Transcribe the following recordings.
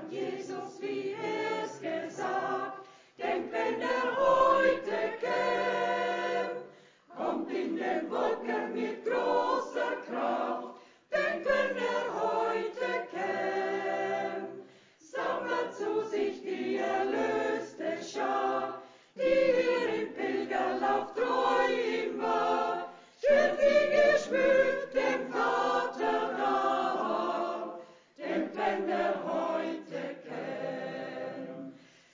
Jesus, wie er's gesagt. Denk, wenn heute käm, kommt in den Wolken mit großer Kraft. Denk, wenn heute käm, sammelt zu sich die erlöste Schar, die hier im Pilgerlauf treu ihm war, stellt sie geschmückt dem Vater dar. Denk, wenn heute käm.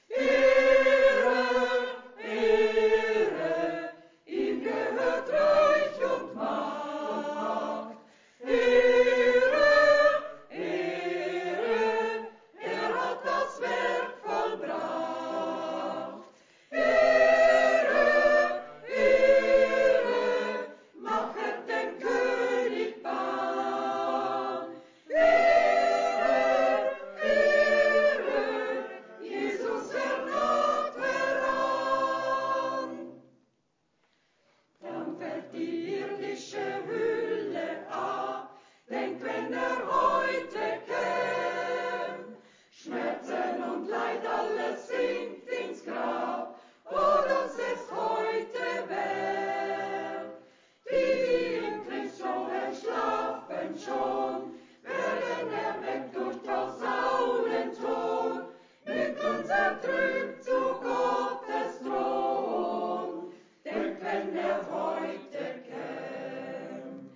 Ehre, Ehre, ihm gehört Reich und Macht. Ehre, Ehre, hat das Werk vollbracht. Ehre, Ehre, machet dem König Bahn. Ehre, Ehre, Jesus naht heran. Dann fällt die irdische Hülle ab, denk, wenn heute käm. Schmerzen und Leid, alles sinkt ins Grab, wo das es heute wär. Die wie im Christschau entschlafen schon, werden erweckt durch posaunen Ton, mit uns ertrübt zu Gottes Thron. Denk, wenn heute käm.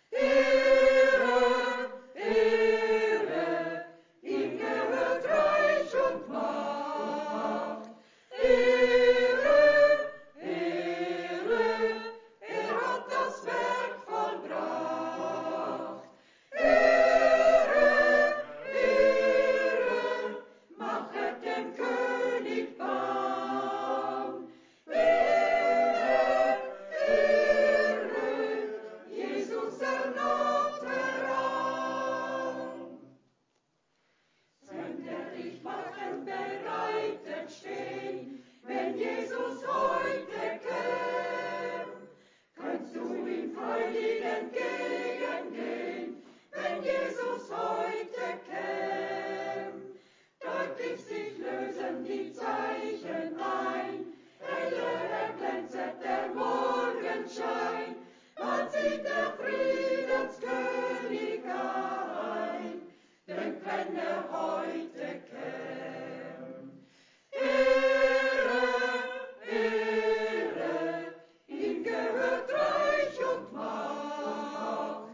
Ehre, Ehre, ihm gehört Reich und Macht. Ehre, Ehre, hat das Werk vollbracht. Ehre, Ehre, machet dem König Bahn. Ehre, Ehre, Jesus naht heran. Söhne dich wachen, bereitet stehen, wenn Jesus heute käm. Könntest du ihm freudig entgegengehen, wenn Jesus heute käm. Deutlich sich lösen die Zeichen ein, heller erglänzet der Morgenschein, bald zieht der Friedenskönig ein. Denk, wenn heute käm. Ehre, Ehre, ihm gehört Reich und Macht.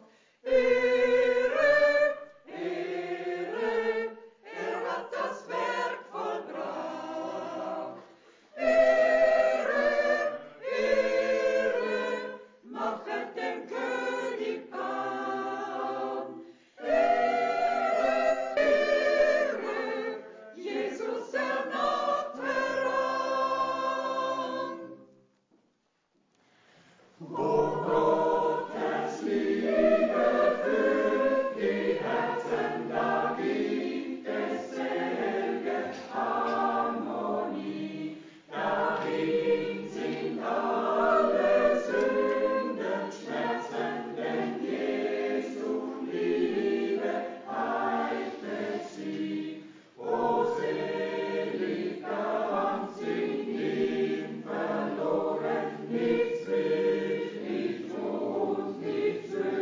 Ehre, Ehre, hat das Werk vollbracht. Ehre, Ehre, machet dem König Bahn. Ehre, Ehre, Jesus naht heran. Wo Gottes Liebe füllt die Herzen, da gibt es selge Harmonie. Dahin sind alle Sünden, Schmerzen, denn Jesu Liebe heilte sie. O selig ganz in ihm verloren, nichts Glück, nichts Mut, nichts Höhe.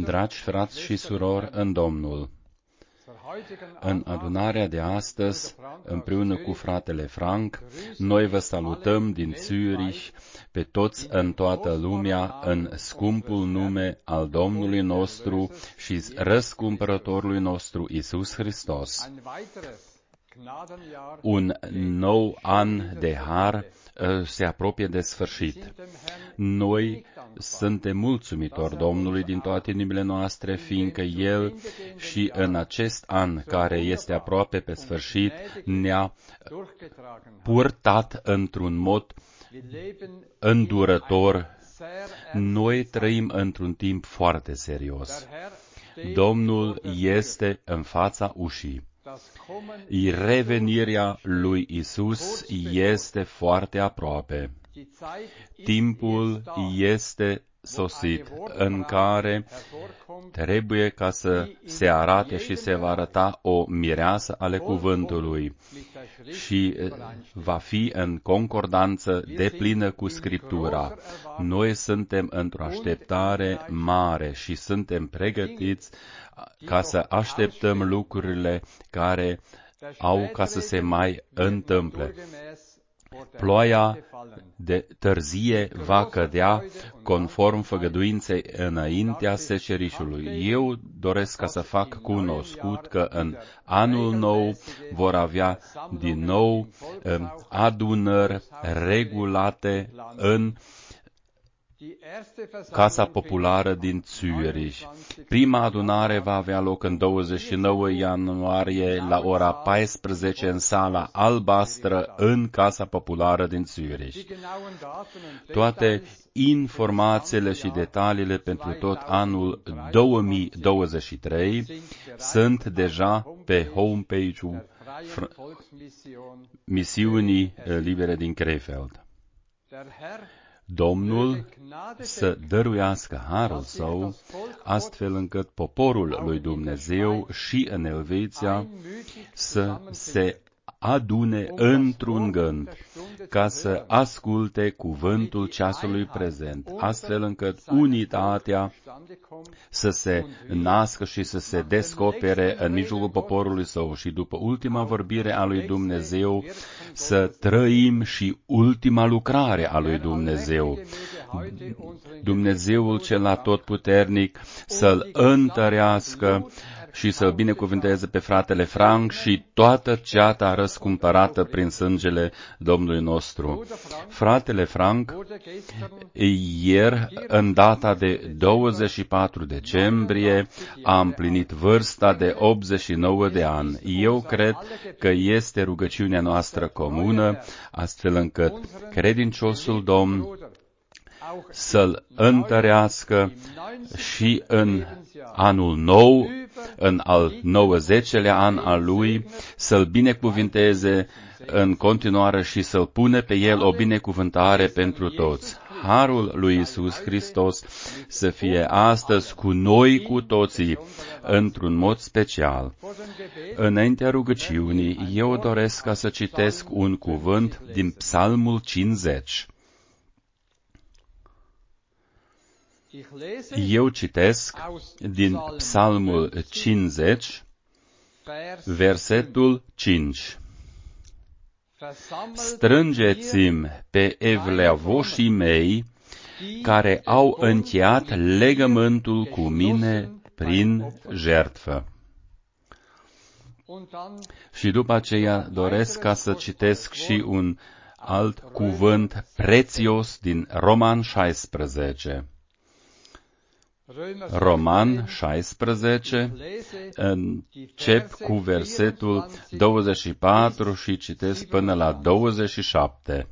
Dragi frați și surori în Domnul, în adunarea de astăzi, împreună cu fratele Frank, noi vă salutăm din Zürich pe toți în toată lumea, în scumpul nume al Domnului nostru și răscumpărătorului nostru Iisus Hristos. Un nou an de har se apropie de sfârșit. Noi suntem mulțumitori Domnului din toate inimile noastre, fiindcă El și în acest an care este aproape pe sfârșit ne-a purtat într-un mod îndurător. Noi trăim într-un timp foarte serios. Domnul este în fața ușii. Revenirea lui Isus este foarte aproape. Timpul este sosit în care trebuie ca să se arate și se va arăta o mireasă ale cuvântului și va fi în concordanță deplină cu Scriptura. Noi suntem într-o așteptare mare și suntem pregătiți ca să așteptăm lucrurile care au ca să se mai întâmple. Ploaia de târzie va cădea conform făgăduinței înaintea secerișului. Eu doresc ca să fac cunoscut că în anul nou vor avea din nou adunări regulate în Casa Populară din Zürich. Prima adunare va avea loc în 29 ianuarie la ora 14 în sala albastră în Casa Populară din Zürich. Toate informațiile și detaliile pentru tot anul 2023 sunt deja pe homepage-ul Misiunii Libere din Krefeld. Domnul să dăruiască harul său, astfel încât poporul lui Dumnezeu și în Elveția să se adune într-un gând, ca să asculte cuvântul ceasului prezent, astfel încât unitatea să se nască și să se descopere în mijlocul poporului său și după ultima vorbire a lui Dumnezeu să trăim și ultima lucrare a lui Dumnezeu. Dumnezeul cel atotputernic să-l întărească și să-l binecuvânteze pe fratele Frank și toată ceata răscumpărată prin sângele Domnului nostru. Fratele Frank, ieri, în data de 24 decembrie, a împlinit vârsta de 89 de ani. Eu cred că este rugăciunea noastră comună, astfel încât credinciosul Domn să-l întărească și în anul nou, în al 90-lea an al lui, să-l binecuvinteze în continuare și să-l pune pe el o binecuvântare pentru toți. Harul lui Iisus Hristos să fie astăzi cu noi cu toții, într-un mod special. Înaintea rugăciunii, eu doresc ca să citesc un cuvânt din Psalmul 50. Eu citesc din Psalmul 50, versetul 5. Strângeți-mi pe evleavoșii mei, care au încheiat legământul cu mine prin jertfă. Și după aceea doresc ca să citesc și un alt cuvânt prețios din Roman 16. Roman 16, încep cu versetul 24 și citesc până la 27.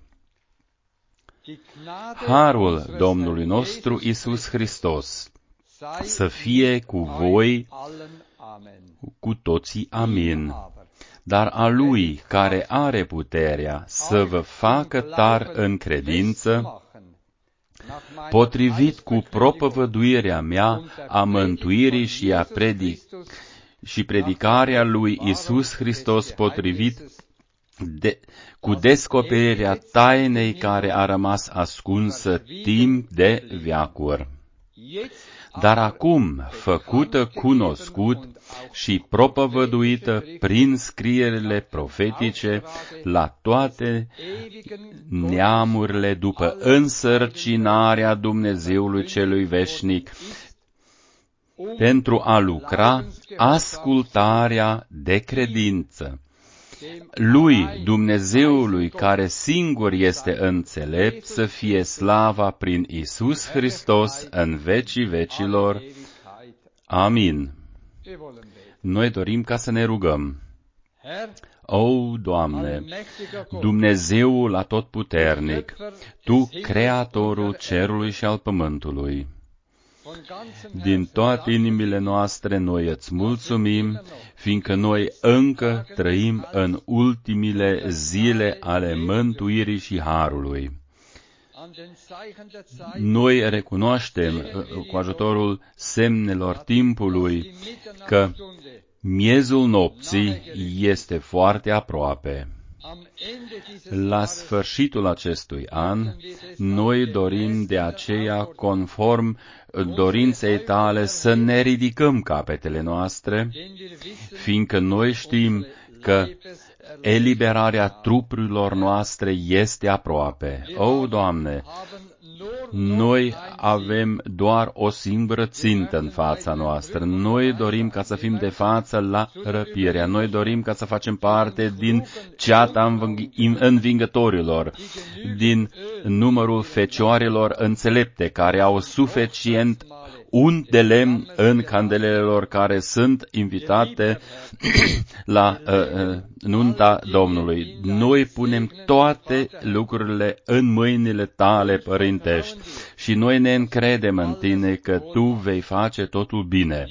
Harul Domnului nostru Iisus Hristos să fie cu voi, cu toții, amin. Dar a Lui care are puterea să vă facă tari în credință, potrivit cu propovăduirea mea a mântuirii și predicarea lui Iisus Hristos, potrivit cu descoperirea tainei care a rămas ascunsă timp de veacuri. dar acum făcută cunoscut și propovăduită prin scrierile profetice la toate neamurile după însărcinarea Dumnezeului celui veșnic, pentru a lucra ascultarea de credință. Lui, Dumnezeului care singur este înțelept, să fie slava prin Iisus Hristos în vecii vecilor. Amin. Noi dorim ca să ne rugăm. O, Doamne, Dumnezeul atotputernic, Tu, Creatorul cerului și al pământului, din toate inimile noastre noi îți mulțumim, fiindcă noi încă trăim în ultimile zile ale mântuirii și harului. Noi recunoaștem cu ajutorul semnelor timpului că miezul nopții este foarte aproape. La sfârșitul acestui an, noi dorim de aceea, conform dorinței tale, să ne ridicăm capetele noastre, fiindcă noi știm că eliberarea trupurilor noastre este aproape. O, Doamne, noi avem doar o singură țintă în fața noastră. Noi dorim ca să fim de față la răpirea. Noi dorim ca să facem parte din ceata învingătorilor, din numărul fecioarelor înțelepte care au suficient unt de lemn în candelele lor, care sunt invitate la nunta Domnului. Noi punem toate lucrurile în mâinile tale părintești și noi ne încredem în tine că tu vei face totul bine.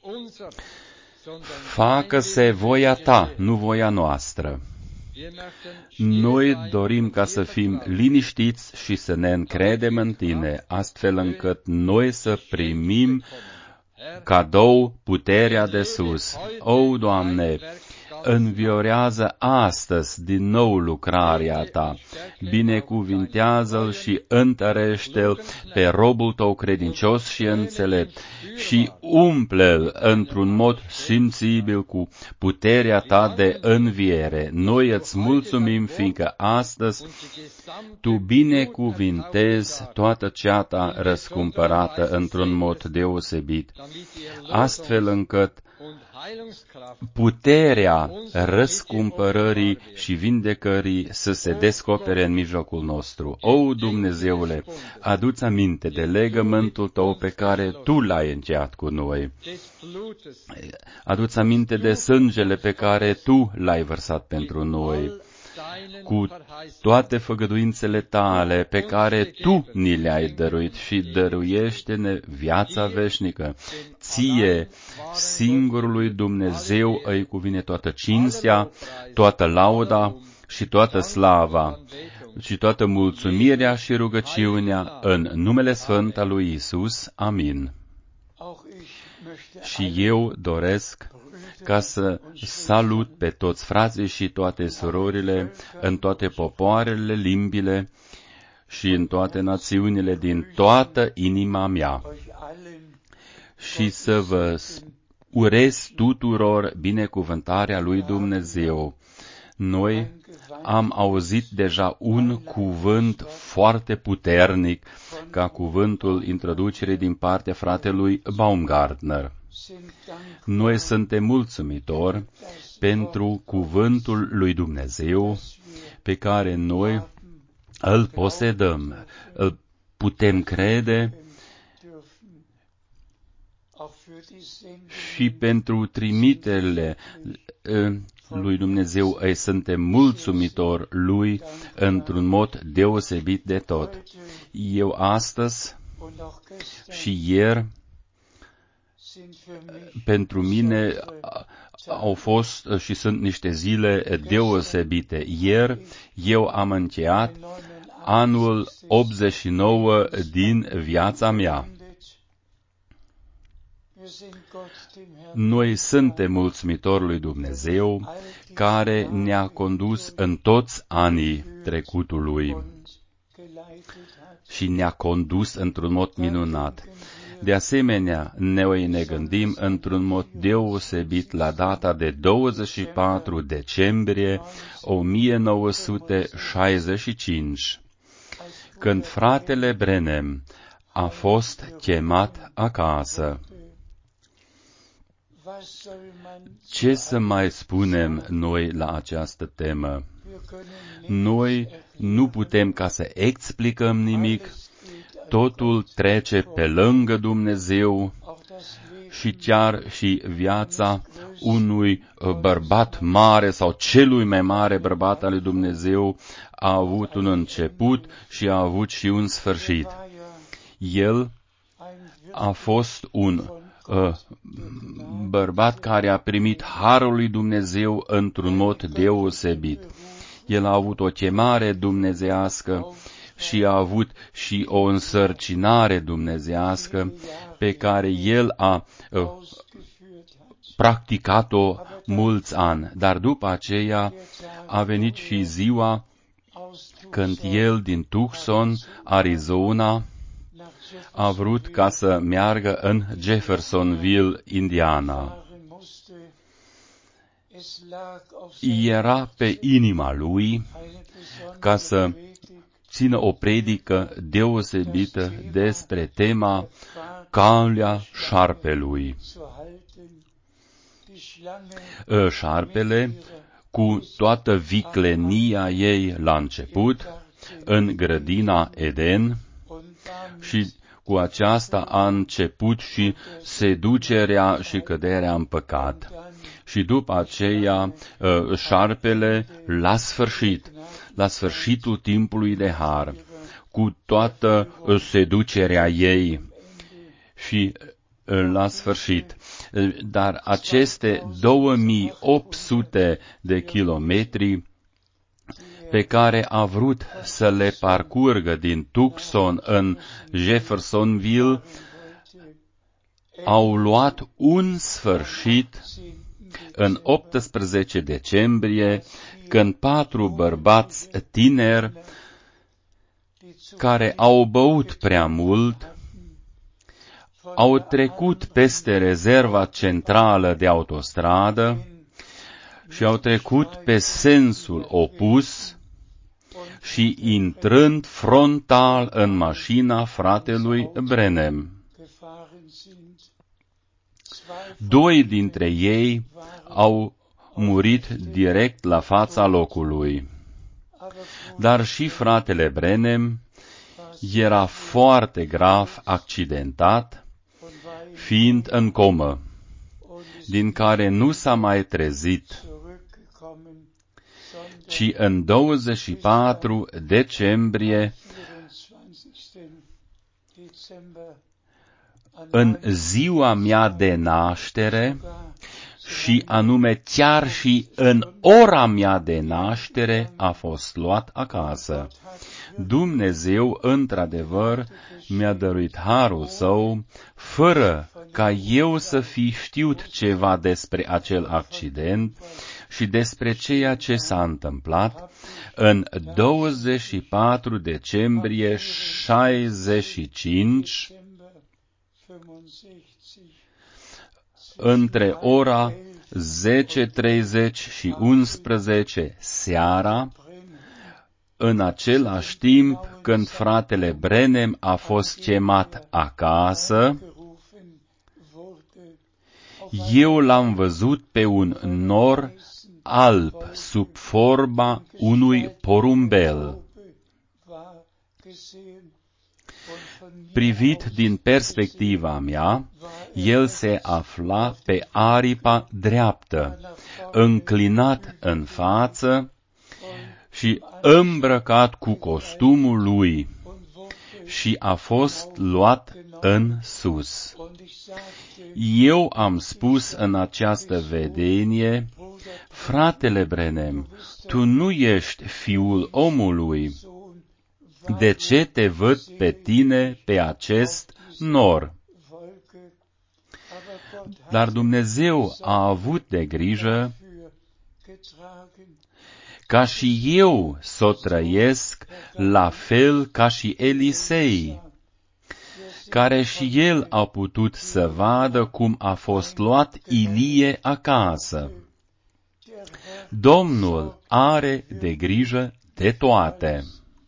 Facă-se voia ta, nu voia noastră. Noi dorim ca să fim liniștiți și să ne încredem în tine, astfel încât noi să primim cadou puterea de sus. O, Doamne, înviorează astăzi din nou lucrarea ta, binecuvintează-l și întărește-l pe robul tău credincios și înțelept și umple-l într-un mod simțibil cu puterea ta de înviere. Noi îți mulțumim, fiindcă astăzi tu binecuvintezi toată ceata răscumpărată într-un mod deosebit, astfel încât puterea răscumpărării și vindecării să se descopere în mijlocul nostru. O, Dumnezeule, adu-ți aminte de legământul tău pe care tu l-ai încheiat cu noi. Adu-ți aminte de sângele pe care tu l-ai vărsat pentru noi, cu toate făgăduințele tale pe care tu ni le-ai dăruit și dăruiește-ne viața veșnică. Ție, singurului Dumnezeu, îi cuvine toată cinstea, toată lauda și toată slava și toată mulțumirea și rugăciunea în numele sfânt al lui Iisus. Amin. Și eu doresc ca să salut pe toți frații și toate surorile în toate popoarele, limbile și în toate națiunile din toată inima mea și să vă urez tuturor binecuvântarea lui Dumnezeu. Noi am auzit deja un cuvânt foarte puternic ca cuvântul introducerii din partea fratelui Baumgartner. Noi suntem mulțumitori pentru cuvântul lui Dumnezeu pe care noi îl posedăm, îl putem crede și pentru trimiterile lui Dumnezeu îi suntem mulțumitori lui într-un mod deosebit de tot. Eu astăzi și ieri, pentru mine au fost și sunt niște zile deosebite. Ieri eu am încheiat anul 89 din viața mea. Noi suntem mulțumitori lui Dumnezeu care ne-a condus în toți anii trecutului și ne-a condus într-un mod minunat. De asemenea, noi ne gândim într-un mod deosebit la data de 24 decembrie 1965, când fratele Branham a fost chemat acasă. Ce să mai spunem noi la această temă? Noi nu putem ca să explicăm nimic, totul trece pe lângă Dumnezeu și chiar și viața unui bărbat mare sau celui mai mare bărbat al lui Dumnezeu a avut un început și a avut și un sfârșit. El a fost un bărbat care a primit harul lui Dumnezeu într-un mod deosebit. El a avut o chemare dumnezeiască și a avut și o însărcinare dumnezeiască pe care el a practicat-o mulți ani. Dar după aceea a venit și ziua când el din Tucson, Arizona, a vrut ca să meargă în Jeffersonville, Indiana. Era pe inima lui ca să țină o predică deosebită despre tema calea șarpelui. Șarpele, cu toată viclenia ei la început, în grădina Eden, și cu aceasta a început și seducerea și căderea în păcat. Și după aceea, șarpele, la sfârșitul timpului de har, cu toată seducerea ei și la sfârșit. Dar aceste 2800 de kilometri pe care a vrut să le parcurgă din Tucson în Jeffersonville au luat un sfârșit în 18 decembrie, când 4 bărbați tineri care au băut prea mult au trecut peste rezerva centrală de autostradă și au trecut pe sensul opus și intrând frontal în mașina fratelui Branham. 2 dintre ei au murit direct la fața locului. Dar și fratele Branham era foarte grav accidentat, fiind în comă, din care nu s-a mai trezit, ci în 24 decembrie, în ziua mea de naștere, și anume chiar și în ora mea de naștere, a fost luat acasă. Dumnezeu, într-adevăr, mi-a dăruit harul său, fără ca eu să fi știut ceva despre acel accident și despre ceea ce s-a întâmplat în 24 decembrie 65, între ora 10:30 și 11 seara, în același timp când fratele Branham a fost chemat acasă, eu l-am văzut pe un nor alb sub forma unui porumbel. Privit din perspectiva mea, el se afla pe aripa dreaptă, înclinat în față și îmbrăcat cu costumul lui, și a fost luat în sus. Eu am spus în această vedenie: fratele Branham, tu nu ești fiul omului. De ce te văd pe tine pe acest nor? Dar Dumnezeu a avut de grijă ca și eu să o trăiesc la fel ca și Elisei, care și el a putut să vadă cum a fost luat Ilie acasă. Domnul are de grijă de toate.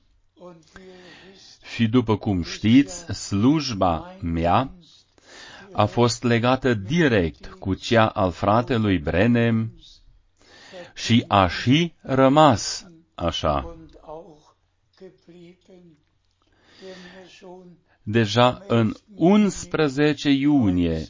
Și după cum știți, slujba mea a fost legată direct cu cea al fratelui Branham și a și rămas așa. Deja în 11 iunie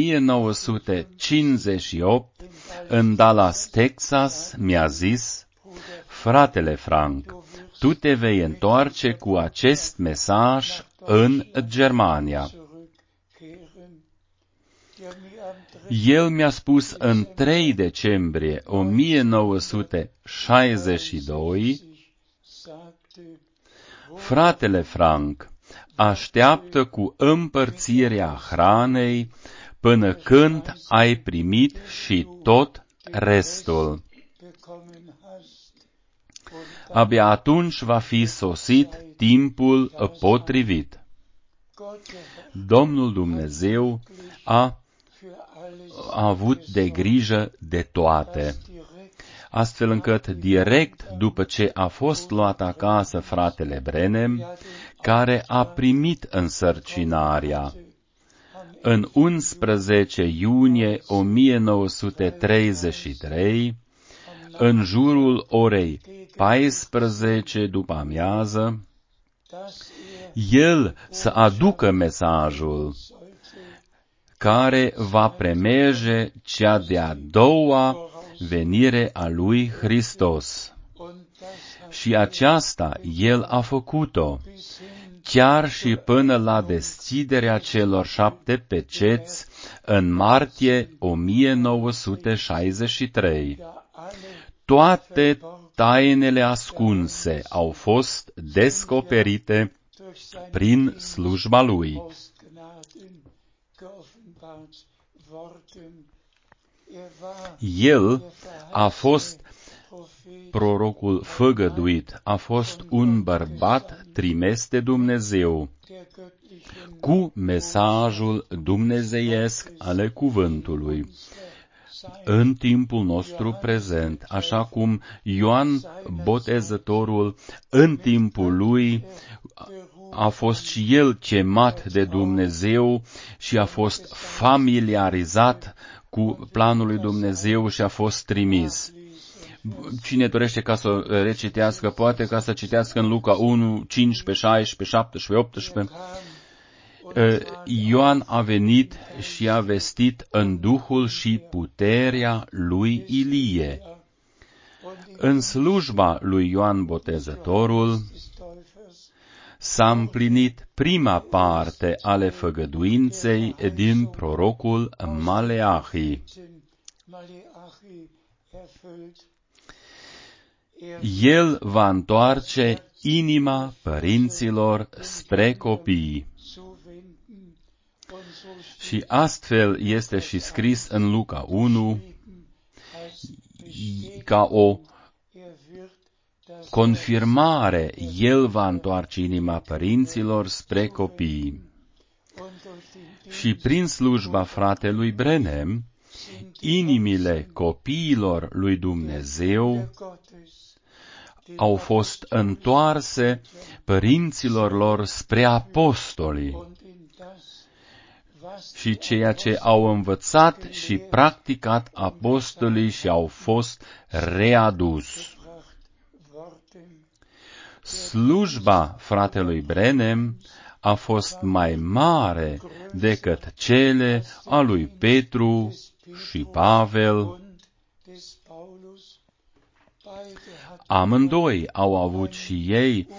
1958, în Dallas, Texas, mi-a zis: fratele Frank, tu te vei întoarce cu acest mesaj în Germania. El mi-a spus în 3 decembrie 1962, fratele Frank, așteaptă cu împărțirea hranei până când ai primit și tot restul. Abia atunci va fi sosit timpul potrivit. Domnul Dumnezeu a avut de grijă de toate, astfel încât direct după ce a fost luat acasă fratele Branham, care a primit însărcinarea, în 11 iunie 1933, în jurul orei 14 după amiază, el să aducă mesajul care va premerge cea de-a doua venire a lui Hristos. Și aceasta el a făcut-o, chiar și până la deschiderea celor 7 peceți în martie 1963. Toate tainele ascunse au fost descoperite prin slujba lui. El a fost prorocul făgăduit, a fost un bărbat trimis de Dumnezeu cu mesajul dumnezeiesc ale cuvântului în timpul nostru prezent, așa cum Ioan Botezătorul în timpul lui a fost și el chemat de Dumnezeu și a fost familiarizat cu planul lui Dumnezeu și a fost trimis. Cine dorește ca să recitească, poate ca să citească în Luca 1, 15, 16, 17, 18. Ioan a venit și a vestit în duhul și puterea lui Ilie. În slujba lui Ioan Botezătorul s-a împlinit prima parte ale făgăduinței din prorocul Maleahi. El va întoarce inima părinților spre copii. Și astfel este și scris în Luca 1, ca o confirmare, el va întoarce inima părinților spre copii. Și prin slujba fratelui Branham, inimile copiilor lui Dumnezeu au fost întoarse părinților lor spre apostoli și ceea ce au învățat și practicat apostolii și au fost readus. Slujba fratelui Branham a fost mai mare decât cele a lui Petru și Pavel. Amândoi au avut și ei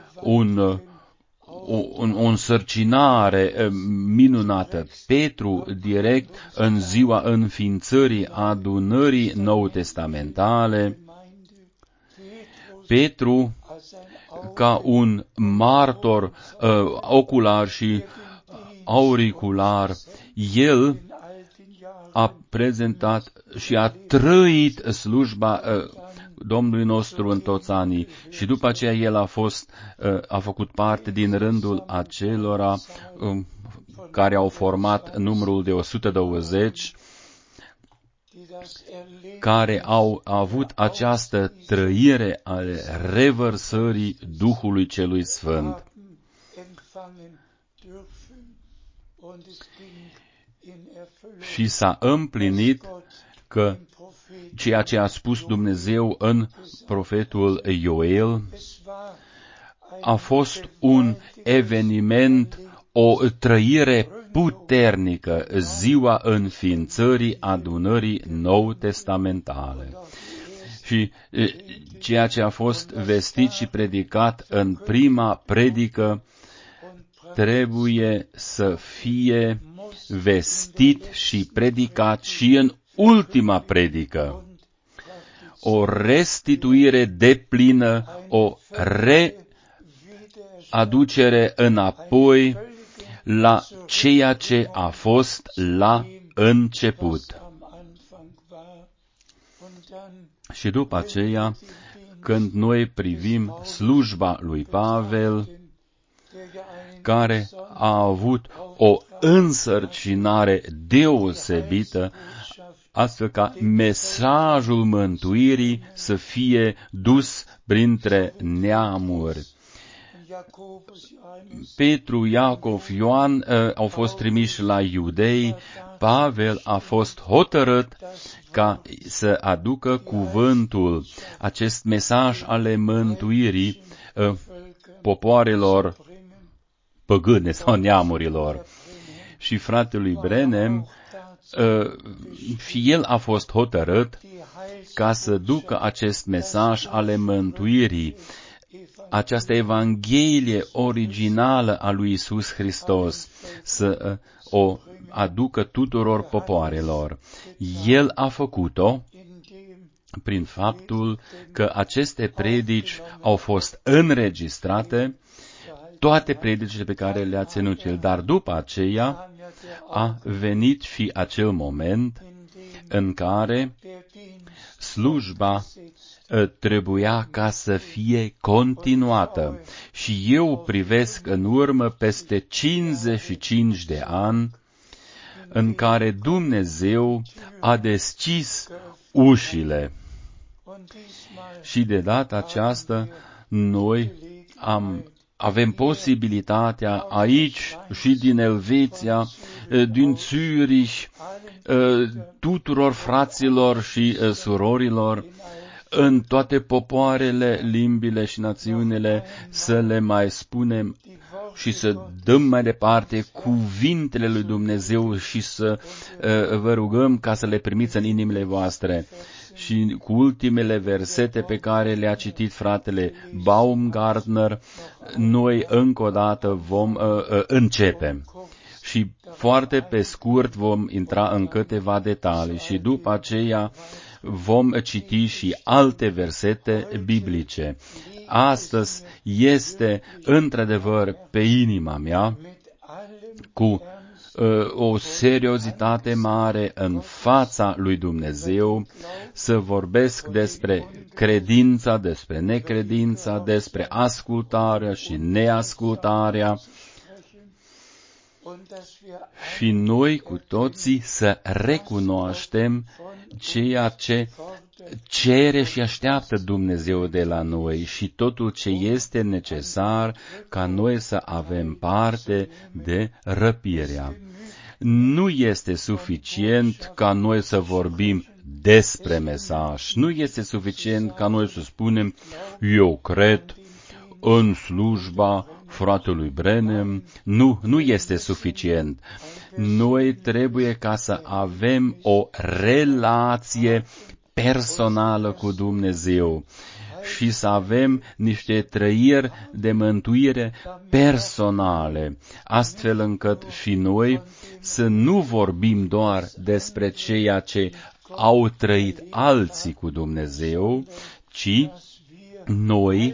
o însărcinare minunată. Petru direct în ziua înființării adunării nou-testamentale, Petru ca un martor ocular și auricular, el a prezentat și a trăit slujba Domnului nostru în toți anii și după aceea el a făcut parte din rândul acelora care au format numărul de 120, care au avut această trăire a revărsării Duhului Celui Sfânt. Și s-a împlinit că ceea ce a spus Dumnezeu în profetul Ioel a fost un eveniment, o trăire puternică, ziua înființării adunării nou-testamentale. Și ceea ce a fost vestit și predicat în prima predică trebuie să fie vestit și predicat și în ultima predică. O restituire deplină, o readucere înapoi la ceea ce a fost la început. Și după aceea, când noi privim slujba lui Pavel, care a avut o însărcinare deosebită, astfel ca mesajul mântuirii să fie dus printre neamuri. Petru, Iacov, Ioan au fost trimiși la iudei, Pavel a fost hotărât ca să aducă cuvântul, acest mesaj ale mântuirii popoarelor păgâne sau neamurilor. Și fratelui Branham, și el a fost hotărât ca să ducă acest mesaj ale mântuirii, această Evanghelie originală a lui Iisus Hristos, să o aducă tuturor popoarelor. El a făcut-o prin faptul că aceste predici au fost înregistrate, toate predicile pe care le-a ținut el, dar după aceea a venit și acel moment în care slujba trebuia ca să fie continuată. Și eu privesc în urmă peste 55 de ani în care Dumnezeu a deschis ușile. Și de data aceasta noi avem posibilitatea aici și din Elveția, din Zürich, tuturor fraților și surorilor, în toate popoarele, limbile și națiunile, să le mai spunem și să dăm mai departe cuvintele lui Dumnezeu și să vă rugăm ca să le primiți în inimile voastre. Și cu ultimele versete pe care le-a citit fratele Baumgartner, noi încă o dată vom începe. Și foarte pe scurt vom intra în câteva detalii și după aceea vom citi și alte versete biblice. Astăzi este într-adevăr pe inima mea cu o seriozitate mare în fața lui Dumnezeu să vorbesc despre credința, despre necredința, despre ascultarea și neascultarea și noi cu toții să recunoaștem ceea ce cere și așteaptă Dumnezeu de la noi și totul ce este necesar ca noi să avem parte de răpirea. Nu este suficient ca noi să vorbim despre mesaj. Nu este suficient ca noi să spunem, eu cred în slujba fratelui Branham. Nu este suficient. Noi trebuie ca să avem o relație personală cu Dumnezeu și să avem niște trăiri de mântuire personale, astfel încât și noi să nu vorbim doar despre ceea ce au trăit alții cu Dumnezeu, ci noi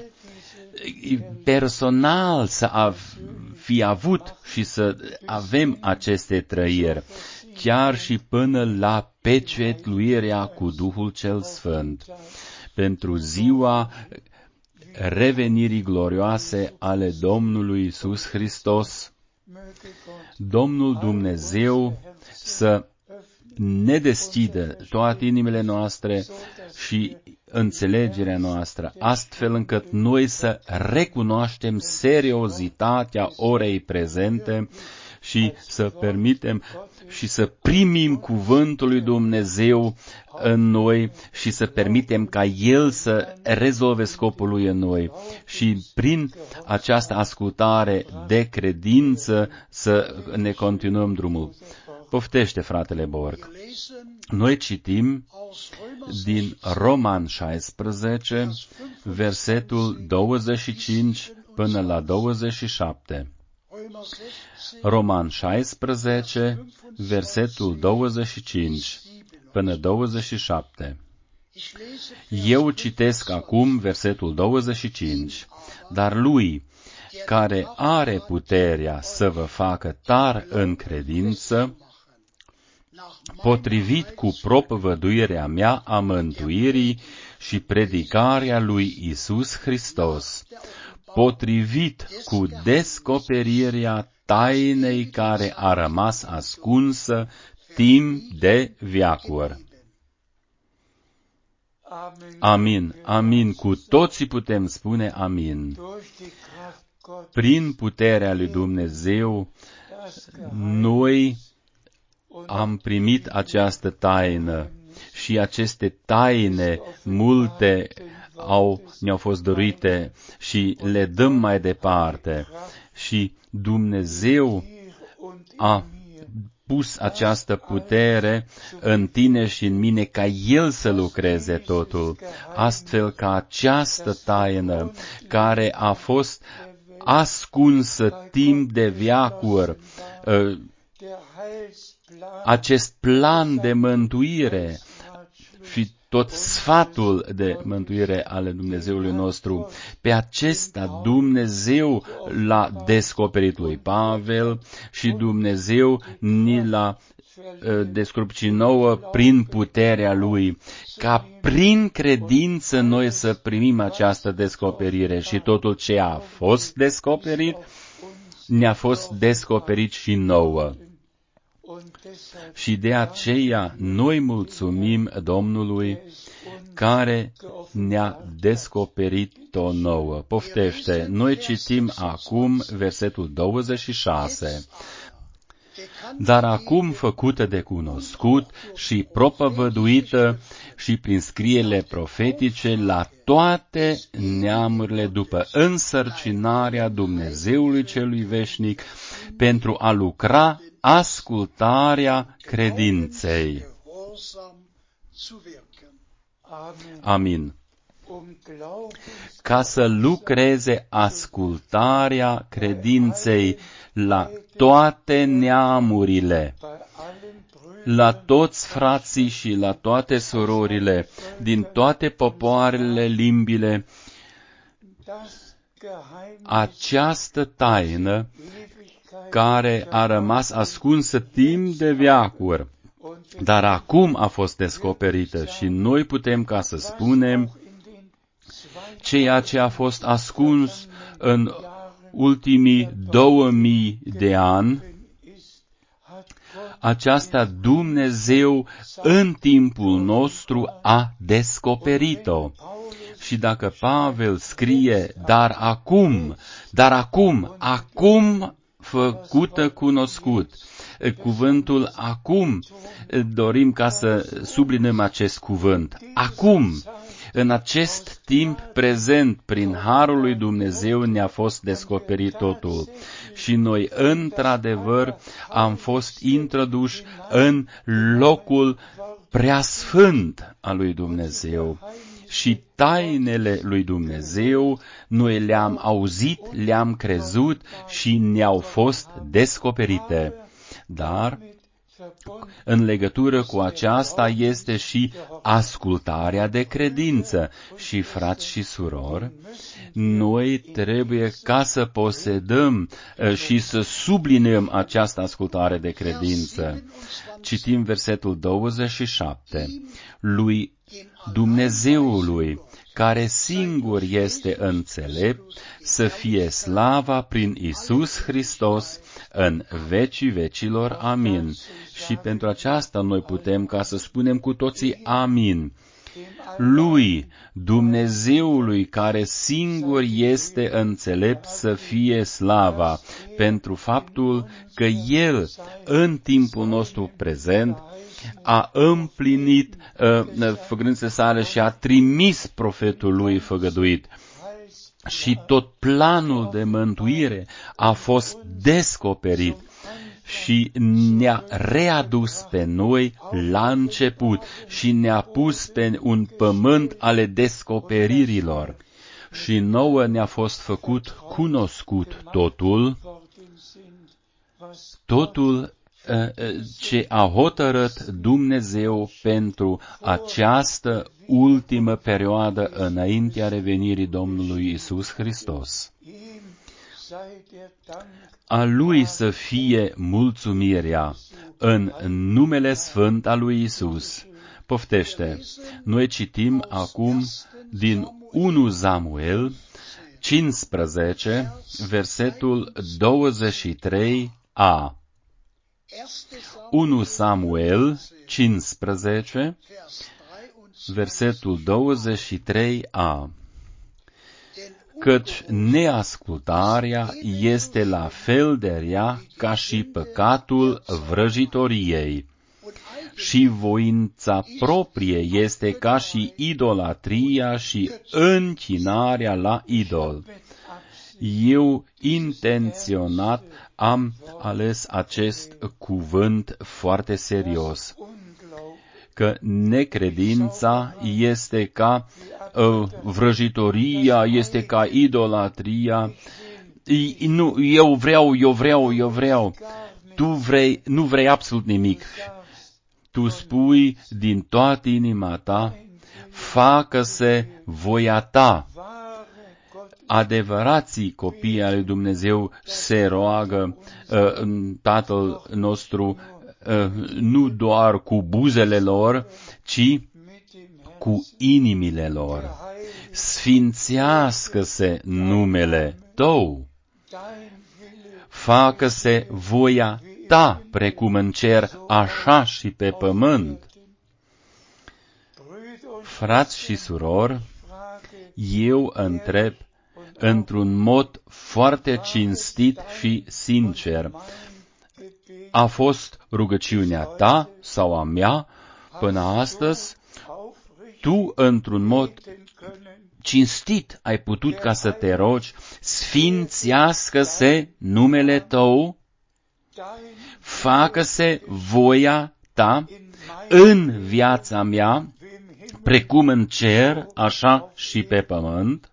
personal să fi avut și să avem aceste trăiri, chiar și până la pecetluirea cu Duhul cel Sfânt. pentru ziua revenirii glorioase ale Domnului Iisus Hristos. Domnul Dumnezeu să ne deschidă toate inimile noastre și înțelegerea noastră, astfel încât noi să recunoaștem seriozitatea orei prezente și să permitem și să primim cuvântul lui Dumnezeu în noi și să permitem ca El să rezolve scopul lui în noi și prin această ascultare de credință să ne continuăm drumul. Poftește, fratele Borg. Noi citim din Roman 16, versetul 25 până la 27. Roman 16, versetul 25 până 27. Eu citesc acum versetul 25. Dar lui care are puterea să vă facă tari în credință, potrivit cu propovăduirea mea a mântuirii și predicarea lui Iisus Hristos, potrivit cu descoperirea tainei care a rămas ascunsă timp de veacuri. Amin, amin, cu toții putem spune amin. Prin puterea lui Dumnezeu, noi am primit această taină și aceste taine multe ne-au fost dărite și le dăm mai departe. Și Dumnezeu a pus această putere în tine și în mine ca El să lucreze totul, astfel ca această taină care a fost ascunsă timp de veacuri, acest plan de mântuire și tot sfatul de mântuire ale Dumnezeului nostru, pe acesta Dumnezeu l-a descoperit lui Pavel și Dumnezeu ni l-a descoperit și nouă prin puterea Lui, ca prin credință noi să primim această descoperire și totul ce a fost descoperit, ne-a fost descoperit și nouă. Și de aceea noi mulțumim Domnului care ne-a descoperit-o nouă. Poftește, noi citim acum versetul 26. Dar acum făcută de cunoscut și propovăduită și prin scrierile profetice la toate neamurile după însărcinarea Dumnezeului celui veșnic pentru a lucra ascultarea credinței. Amin. Ca să lucreze ascultarea credinței la toate neamurile, la toți frații și la toate surorile, din toate popoarele, limbile, această taină care a rămas ascunsă timp de veacuri, dar acum a fost descoperită și noi putem ca să spunem ceea ce a fost ascuns în ultimii 2000 de ani, aceasta Dumnezeu în timpul nostru a descoperit-o. Și dacă Pavel scrie, dar acum făcută cunoscut, cuvântul acum, dorim ca să subliniem acest cuvânt. Acum, în acest timp prezent, prin harul lui Dumnezeu ne-a fost descoperit totul. Și noi, într-adevăr, am fost introduși în locul preasfânt al lui Dumnezeu. Și tainele lui Dumnezeu noi le-am auzit, le-am crezut și ne-au fost descoperite. Dar În legătură cu aceasta este și ascultarea de credință. Și, frați și surori, noi trebuie ca să posedăm și să subliniem această ascultare de credință. Citim versetul 27. Lui Dumnezeului, care singur este înțelept, să fie slava prin Iisus Hristos în vecii vecilor. Amin. Și pentru aceasta noi putem ca să spunem cu toții amin. Lui, Dumnezeului care singur este înțelept, să fie slava, pentru faptul că El, în timpul nostru prezent, a împlinit făgăduințele sale și a trimis profetul lui făgăduit. Și tot planul de mântuire a fost descoperit și ne-a readus pe noi la început și ne-a pus pe un pământ ale descoperirilor. Și nouă ne-a fost făcut cunoscut totul ce a hotărât Dumnezeu pentru această ultimă perioadă înaintea revenirii Domnului Iisus Hristos. A Lui să fie mulțumirea în numele sfânt al lui Iisus. Poftește, noi citim acum din 1 Samuel 15, versetul 23a. 1 Samuel 15, versetul 23a. Căci neascultarea este la fel de rea ca și păcatul vrăjitoriei, și voința proprie este ca și idolatria și închinarea la idol. Eu intenționat am ales acest cuvânt foarte serios, că necredința este ca vrăjitoria, este ca idolatria. Nu, eu vreau. Nu vrei absolut nimic. Tu spui din toată inima ta, facă-se voia ta. Adevărații copii al lui Dumnezeu se roagă Tatăl nostru nu doar cu buzele lor, ci cu inimile lor. Sfințească-se numele Tău. Facă-se voia Ta, precum în cer, așa și pe pământ. Frați și surori, eu întreb într-un mod foarte cinstit și sincer, a fost rugăciunea ta sau a mea până astăzi? Tu, într-un mod cinstit, ai putut ca să te rogi, sfințească-se numele Tău, facă-se voia Ta în viața mea, precum în cer, așa și pe pământ,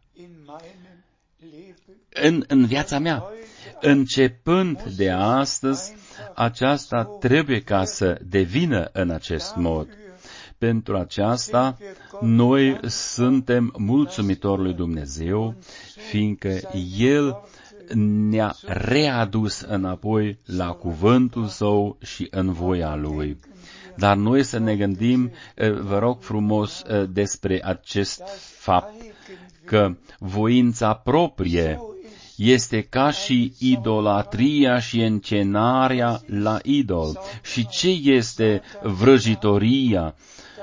în viața mea. Începând de astăzi, aceasta trebuie ca să devină în acest mod. Pentru aceasta, noi suntem mulțumitori lui Dumnezeu, fiindcă El ne-a readus înapoi la cuvântul Său și în voia Lui. Dar noi să ne gândim, vă rog frumos, despre acest fapt, că voința proprie este ca și idolatria și închinarea la idol. Și ce este vrăjitoria?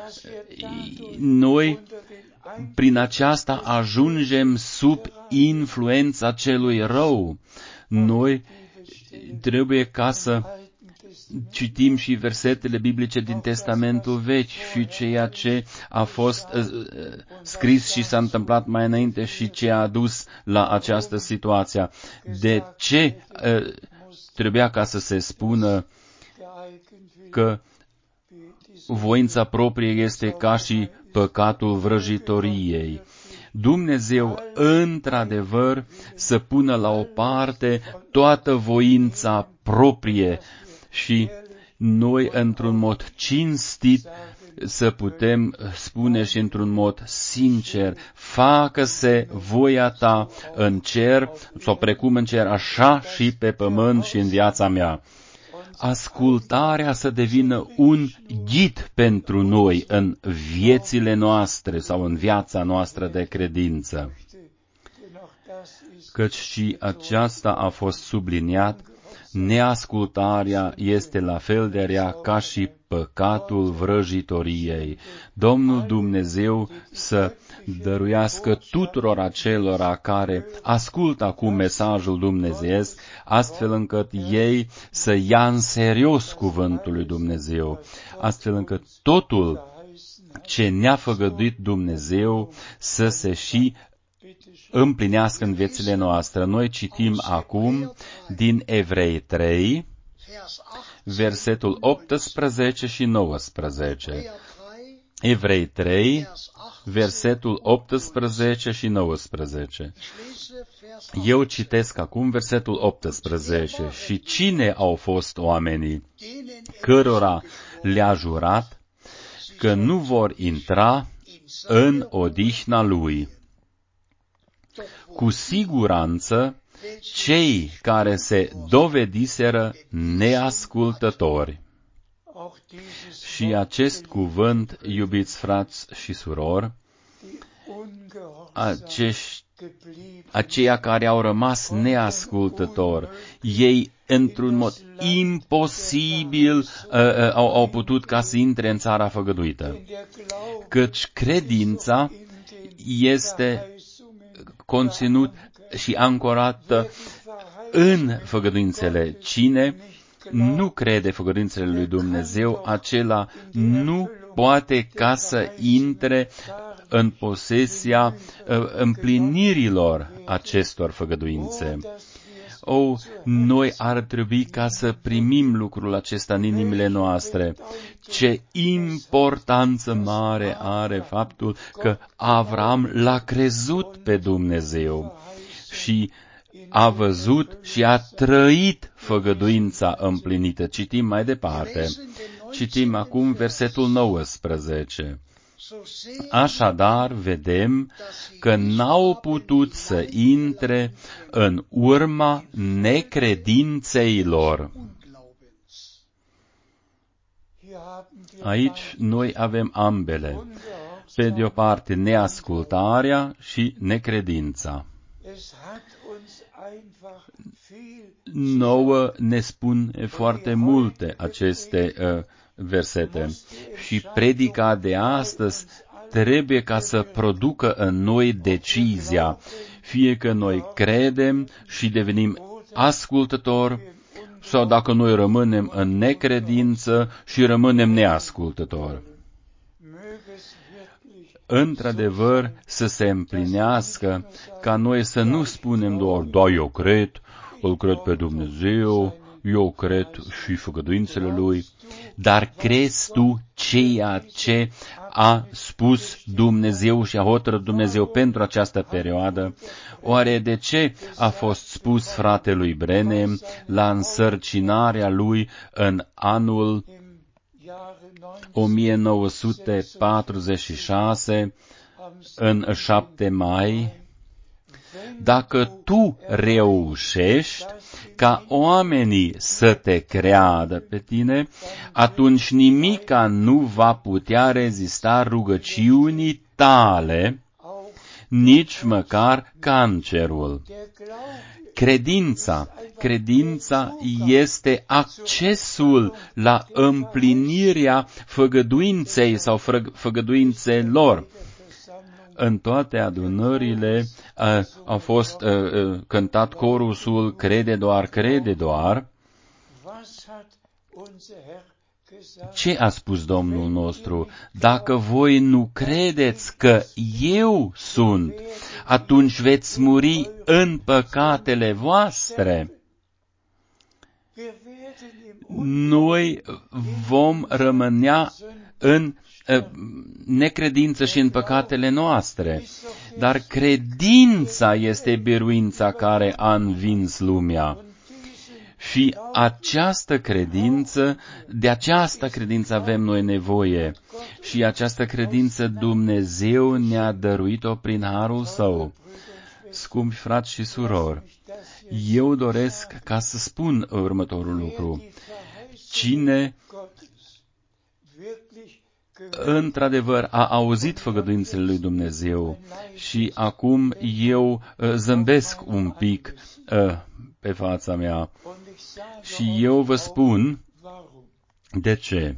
Noi, prin aceasta, ajungem sub influența celui rău. Noi trebuie ca să citim și versetele biblice din Testamentul Vechi și ceea ce a fost scris și s-a întâmplat mai înainte și ce a dus la această situație. De ce trebuia ca să se spună că voința proprie este ca și păcatul vrăjitoriei? Dumnezeu, într-adevăr, să pună la o parte toată voința proprie și noi într-un mod cinstit să putem spune și într-un mod sincer, facă-se voia ta în cer, sau precum în cer, așa și pe pământ și în viața mea. Ascultarea să devină un ghid pentru noi în viețile noastre sau în viața noastră de credință. Căci și aceasta a fost subliniat, neascultarea este la fel de rea ca și păcatul vrăjitoriei. Domnul Dumnezeu să dăruiască tuturor acelora care ascultă acum mesajul dumnezeiesc, astfel încât ei să ia în serios cuvântul lui Dumnezeu, astfel încât totul ce ne-a făgăduit Dumnezeu să se și împlinească în viețile noastre. Noi citim acum din Evrei 3, versetul 18 și 19. Evrei 3, versetul 18 și 19. Eu citesc acum versetul 18. Și cine au fost oamenii cărora le-a jurat că nu vor intra în odihna lui? Cu siguranță, cei care se dovediseră neascultători. Și acest cuvânt, iubiți frați și surori, aceia care au rămas neascultători, ei într-un mod imposibil au putut ca să intre în țara făgăduită. Căci credința este conținut și ancorată în făgăduințele. Cine nu crede făgăduințele lui Dumnezeu, acela nu poate ca să intre în posesia împlinirilor acestor făgăduințe. Noi ar trebui ca să primim lucrul acesta în inimile noastre. Ce importanță mare are faptul că Avram l-a crezut pe Dumnezeu și a văzut și a trăit făgăduința împlinită. Citim mai departe. Citim acum versetul 19. Așadar, vedem că n-au putut să intre în urma necredinței lor. Aici noi avem ambele. Pe de o parte, neascultarea și necredința. Nouă ne spun foarte multe aceste versete și predica de astăzi trebuie ca să producă în noi decizia, fie că noi credem și devenim ascultători, sau dacă noi rămânem în necredință și rămânem neascultători. Într-adevăr, să se împlinească, ca noi să nu spunem doar, da, eu cred, îl cred pe Dumnezeu, eu cred și făgăduințele Lui, dar crezi tu ceea ce a spus Dumnezeu și a hotărât Dumnezeu pentru această perioadă? Oare de ce a fost spus fratelui Branham la însărcinarea lui în anul 1946, în 7 mai? Dacă tu reușești ca oamenii să te creadă pe tine, atunci nimica nu va putea rezista rugăciunii tale, nici măcar cancerul. Credința este accesul la împlinirea făgăduinței sau făgăduințelor. În toate adunările a fost cântat corusul Crede doar, crede doar. Ce a spus Domnul nostru? Dacă voi nu credeți că eu sunt, atunci veți muri în păcatele voastre. Noi vom rămânea în necredință și în păcatele noastre. Dar credința este biruința care a învins lumea. Și această credință, de această credință avem noi nevoie. Și această credință Dumnezeu ne-a dăruit-o prin harul Său. Scumpi frați și surori, eu doresc ca să spun următorul lucru. Cine într-adevăr a auzit făgăduințele lui Dumnezeu și acum eu zâmbesc un pic pe fața mea și eu vă spun de ce.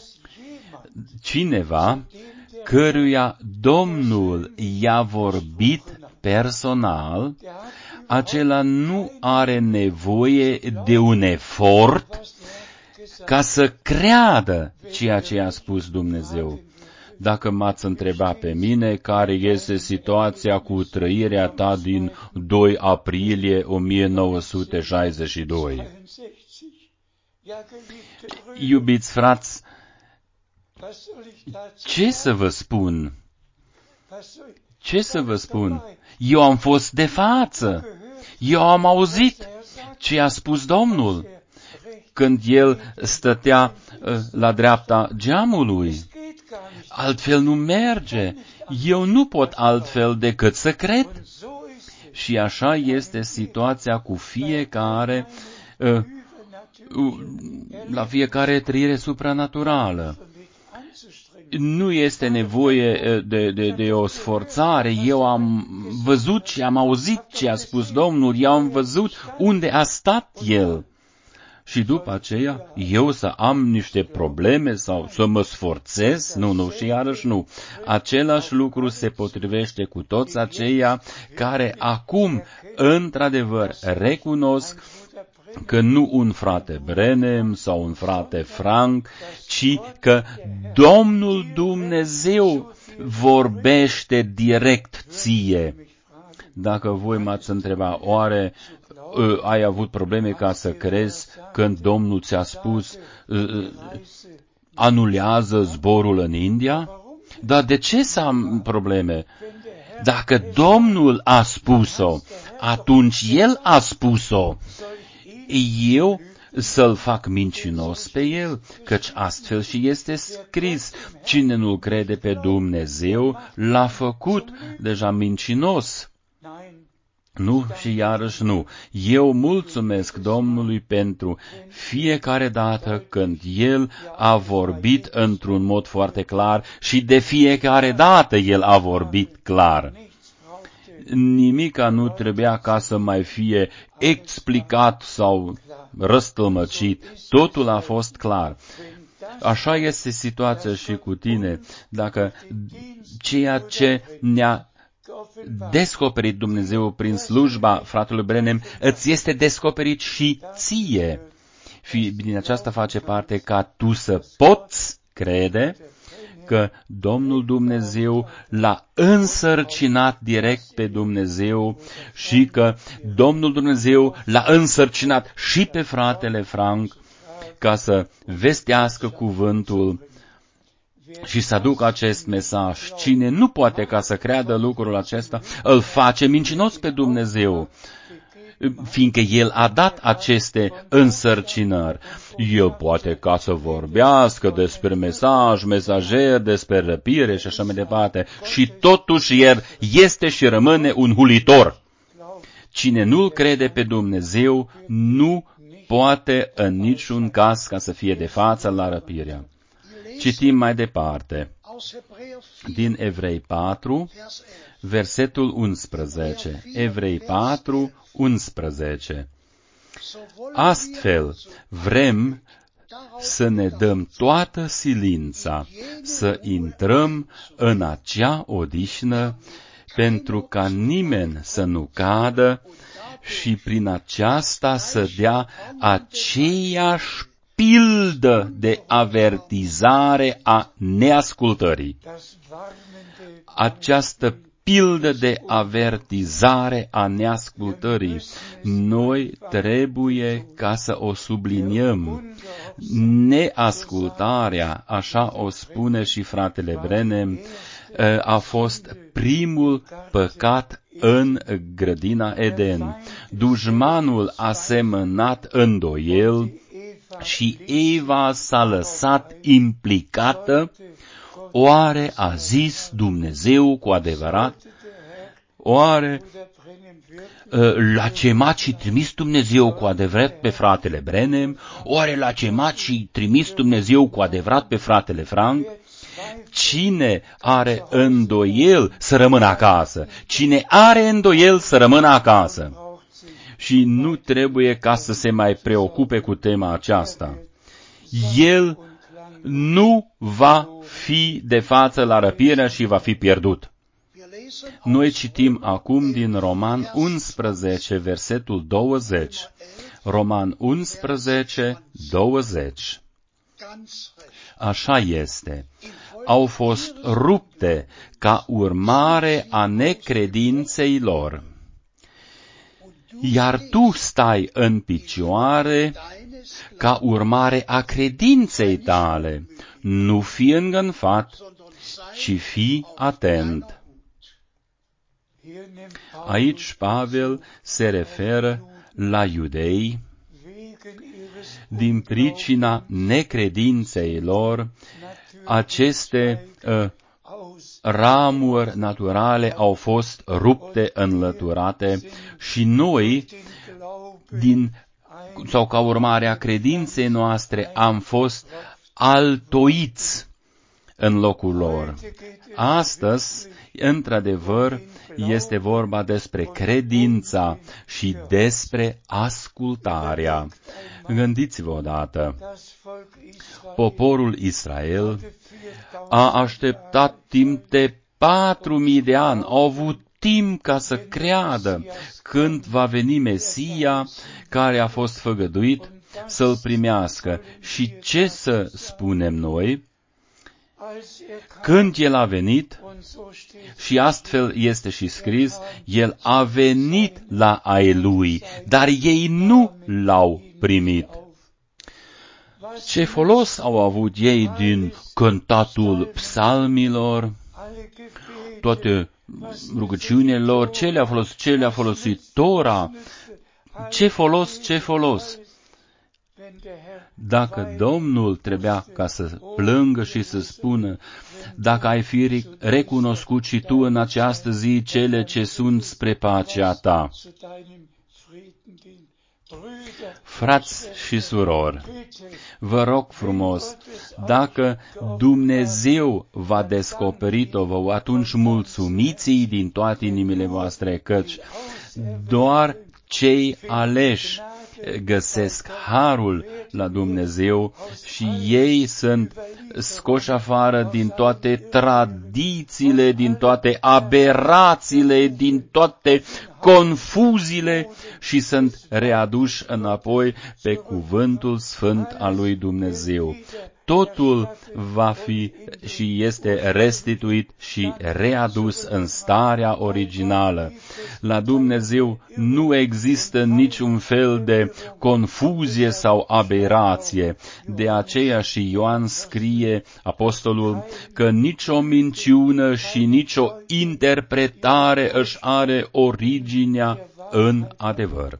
Cineva căruia Domnul i-a vorbit personal, acela nu are nevoie de un efort ca să creadă ceea ce a spus Dumnezeu. Dacă m-ați întrebat pe mine care este situația cu trăirea ta din 2 aprilie 1962. Iubiți frați, ce să vă spun? Ce să vă spun? Eu am fost de față. Eu am auzit ce a spus Domnul când El stătea la dreapta geamului. Altfel nu merge. Eu nu pot altfel decât să cred. Și așa este situația cu fiecare, la fiecare trăire supranaturală. Nu este nevoie de o sforțare. Eu am văzut și am auzit ce a spus Domnul. Eu am văzut unde a stat El. Și după aceea, eu să am niște probleme sau să mă sforțez? Nu, și iarăși nu. Același lucru se potrivește cu toți aceia care acum, într-adevăr, recunosc că nu un frate Brenem sau un frate Frank, ci că Domnul Dumnezeu vorbește direct ție. Dacă voi m-ați întreba, oare ai avut probleme ca să crezi când Domnul ți-a spus anulează zborul în India? Dar de ce să am probleme? Dacă Domnul a spus-o, atunci El a spus-o. Eu să-l fac mincinos pe El, căci astfel și este scris. Cine nu crede pe Dumnezeu, l-a făcut deja mincinos. Nu și iarăși nu. Eu mulțumesc Domnului pentru fiecare dată când El a vorbit într-un mod foarte clar și de fiecare dată El a vorbit clar. Nimica nu trebuia ca să mai fie explicat sau răstălmăcit. Totul a fost clar. Așa este situația și cu tine. Dacă ceea ce ne-a descoperit Dumnezeu prin slujba fratelui Brenem, îți este descoperit și ție. Și din aceasta face parte ca tu să poți crede că Domnul Dumnezeu l-a însărcinat direct pe Dumnezeu și că Domnul Dumnezeu l-a însărcinat și pe fratele Frank ca să vestească cuvântul și să aducă acest mesaj. Cine nu poate ca să creadă lucrul acesta, îl face mincinos pe Dumnezeu, fiindcă El a dat aceste însărcinări. El poate ca să vorbească despre mesaj, mesager, despre răpire și așa mai departe. Și totuși El este și rămâne un hulitor. Cine nu-L crede pe Dumnezeu, nu poate în niciun caz ca să fie de față la răpirea. Citim mai departe, din Evrei 4, versetul 11. Evrei 4, 11. Astfel, vrem să ne dăm toată silința, să intrăm în acea odihnă, pentru ca nimeni să nu cadă și prin aceasta să dea aceeași pildă de avertizare a neascultării. Această pildă de avertizare a neascultării, noi trebuie ca să o subliniem. Neascultarea, așa o spune și fratele Brenem, a fost primul păcat în grădina Eden. Dușmanul a semănat îndoiel și Eva s-a lăsat implicată. Oare a zis Dumnezeu cu adevărat? Oare l-a chemat și trimis Dumnezeu cu adevărat pe fratele Branham? Oare l-a chemat și trimis Dumnezeu cu adevărat pe fratele Frank? Cine are îndoiel să rămână acasă? Cine are îndoiel să rămână acasă? Și nu trebuie ca să se mai preocupe cu tema aceasta. El nu va fi de față la răpire și va fi pierdut. Noi citim acum din Roman 11, versetul 20. Roman 11, 20. Așa este. Au fost rupte ca urmare a necredinței lor. Iar tu stai în picioare ca urmare a credinței tale. Nu fi îngânfat, ci fii atent. Aici Pavel se referă la iudei. Din pricina necredinței lor, aceste ramuri naturale au fost rupte, înlăturate și noi, sau ca urmare a credinței noastre, am fost altoiți în locul lor. Astăzi, într-adevăr, este vorba despre credința și despre ascultarea. Gândiți-vă odată, poporul Israel a așteptat timp de 4.000 de ani, au avut timp ca să creadă când va veni Mesia care a fost făgăduit să-l primească. Și ce să spunem noi? Când El a venit, și astfel este și scris, El a venit la ai Lui, dar ei nu L-au primit. Ce folos au avut ei din cântatul psalmilor, toate rugăciunile lor, ce le-a folosit Tora? Ce folos? Dacă Domnul trebuia ca să plângă și să spună, dacă ai fi recunoscut și tu în această zi cele ce sunt spre pacea ta. Frați și surori, vă rog frumos, dacă Dumnezeu v-a descoperit-o, atunci mulțumiți-i din toate inimile voastre, căci doar cei aleși găsesc harul la Dumnezeu și ei sunt scoși afară din toate tradițiile, din toate aberațiile, din toate confuziile și sunt readuși înapoi pe cuvântul sfânt al lui Dumnezeu. Totul va fi și este restituit și readus în starea originală. La Dumnezeu nu există niciun fel de confuzie sau aberație. De aceea și Ioan scrie, apostolul, că nicio minciună și nicio interpretare își are originea în adevăr.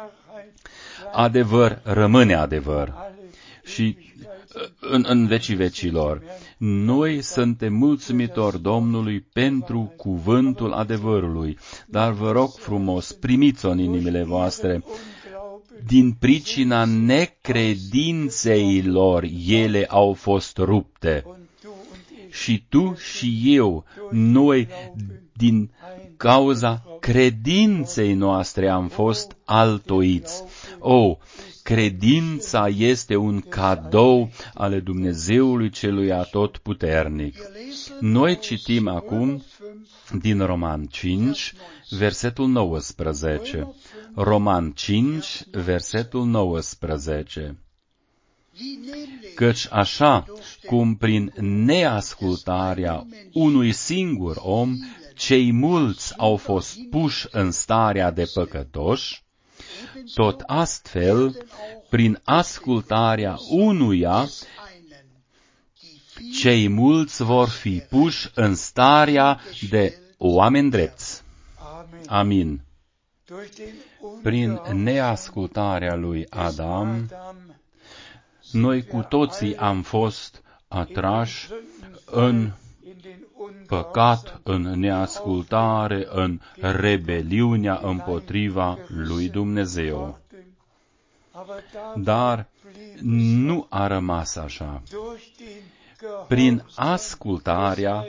Adevăr rămâne adevăr. Și în vecii vecilor. Noi suntem mulțumitori Domnului pentru cuvântul adevărului, dar vă rog frumos, primiți-o în inimile voastre. Din pricina necredinței lor, ele au fost rupte. Și tu și eu, noi, din cauza credinței noastre am fost altoiți. Credința este un cadou ale Dumnezeului celui atotputernic. Noi citim acum din Roman 5, versetul 19. Roman 5, versetul 19. Căci așa cum prin neascultarea unui singur om cei mulți au fost puși în starea de păcătoși, tot astfel, prin ascultarea unuia, cei mulți vor fi puși în starea de oameni drepți. Amin. Prin neascultarea lui Adam, noi cu toții am fost atrași în păcat, în neascultare, în rebeliunea împotriva lui Dumnezeu. Dar nu a rămas așa. Prin ascultarea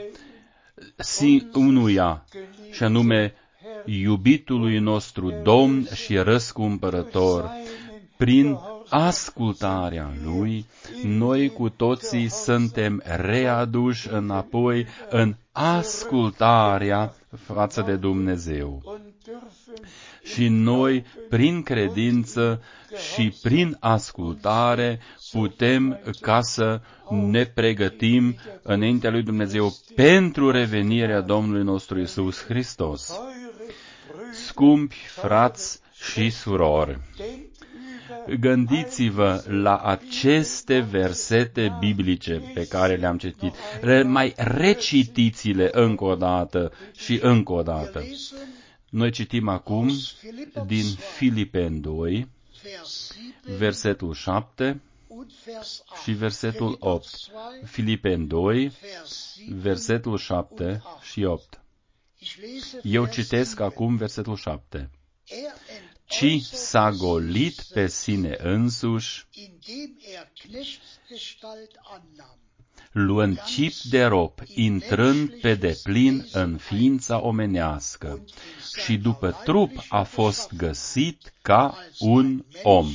unuia, și anume iubitului nostru Domn și răscumpărător, prin ascultarea Lui, noi cu toții suntem readuși înapoi în ascultarea față de Dumnezeu. Și noi, prin credință și prin ascultare, putem ca să ne pregătim înaintea lui Dumnezeu pentru revenirea Domnului nostru Iisus Hristos. Scumpi frați și surori, gândiți-vă la aceste versete biblice pe care le-am citit. Mai recitiți-le încă o dată și încă o dată. Noi citim acum din Filipeni 2, versetul 7 și versetul 8. Filipeni 2, versetul 7 și 8. Eu citesc acum versetul 7. Ci s-a golit pe sine însuși, luând chip de rob, intrând pe deplin în ființa omenească, și după trup a fost găsit ca un om.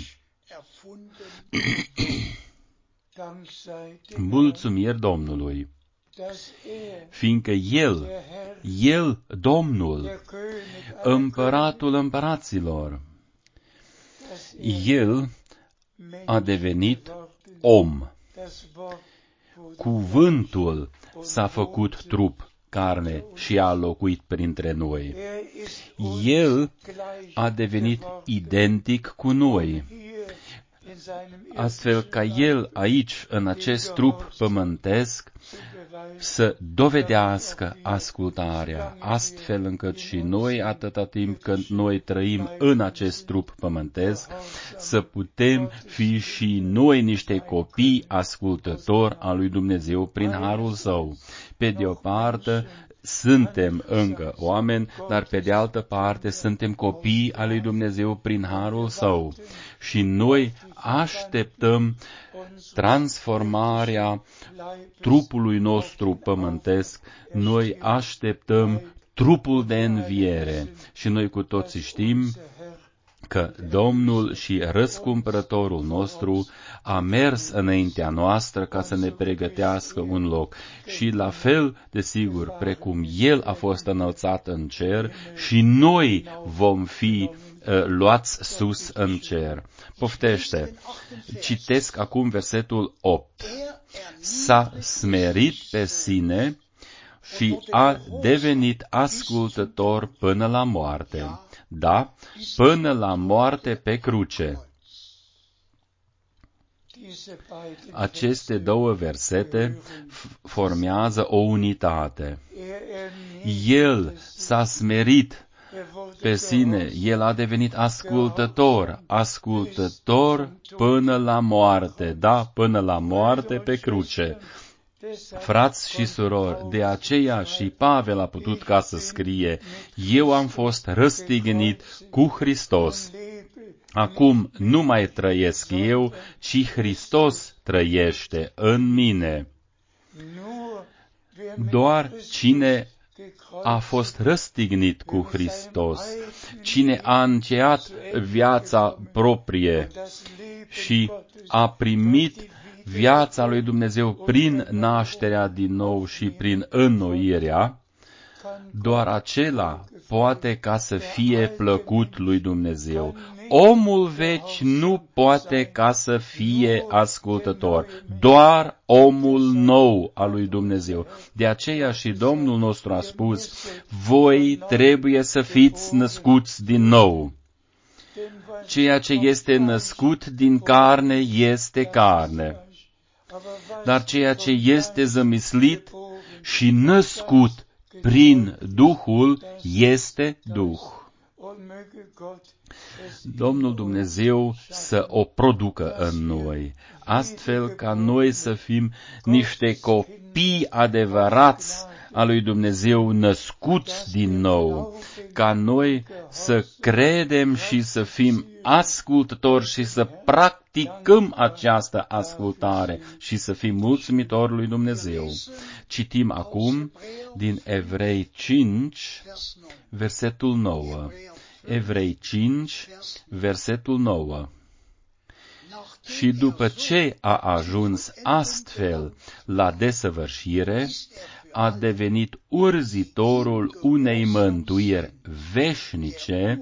Mulțumiri Domnului, fiindcă El, Domnul, Împăratul împăraților, El a devenit om. Cuvântul s-a făcut trup, carne și a locuit printre noi. El a devenit identic cu noi, astfel ca El aici, în acest trup pământesc, să dovedească ascultarea, astfel încât și noi, atâta timp când noi trăim în acest trup pământesc, să putem fi și noi niște copii ascultători al lui Dumnezeu prin harul Său. Pe de o parte, suntem încă oameni, dar pe de altă parte suntem copii al lui Dumnezeu prin harul Său. Și noi așteptăm transformarea trupului nostru pământesc, noi așteptăm trupul de înviere. Și noi cu toții știm că Domnul și răscumpărătorul nostru a mers înaintea noastră ca să ne pregătească un loc. Și la fel, desigur, precum El a fost înălțat în cer, și noi vom fi luați sus în cer. Poftește, citesc acum versetul 8. S-a smerit pe sine și a devenit ascultător până la moarte. Da, până la moarte pe cruce. Aceste două versete formează o unitate. El s-a smerit pe sine, El a devenit ascultător până la moarte, da, până la moarte pe cruce. Frați și surori, de aceea și Pavel a putut ca să scrie: eu am fost răstignit cu Hristos. Acum nu mai trăiesc eu, ci Hristos trăiește în mine. Doar cine a fost răstignit cu Hristos, cine a încheiat viața proprie și a primit viața lui Dumnezeu prin nașterea din nou și prin înnoirea, doar acela poate ca să fie plăcut lui Dumnezeu. Omul veci nu poate ca să fie ascultător, doar omul nou al lui Dumnezeu. De aceea și Domnul nostru a spus: voi trebuie să fiți născuți din nou. Ceea ce este născut din carne este carne, dar ceea ce este zămislit și născut prin Duhul este Duh. Domnul Dumnezeu să o producă în noi, astfel ca noi să fim niște copii adevărați a lui Dumnezeu născuți din nou, ca noi să credem și să fim ascultători și să practicăm această ascultare și să fim mulțumitori lui Dumnezeu. Citim acum din Evrei 5, versetul 9. Evrei 5, versetul 9. Și după ce a ajuns astfel la desăvârșire, a devenit urzitorul unei mântuiri veșnice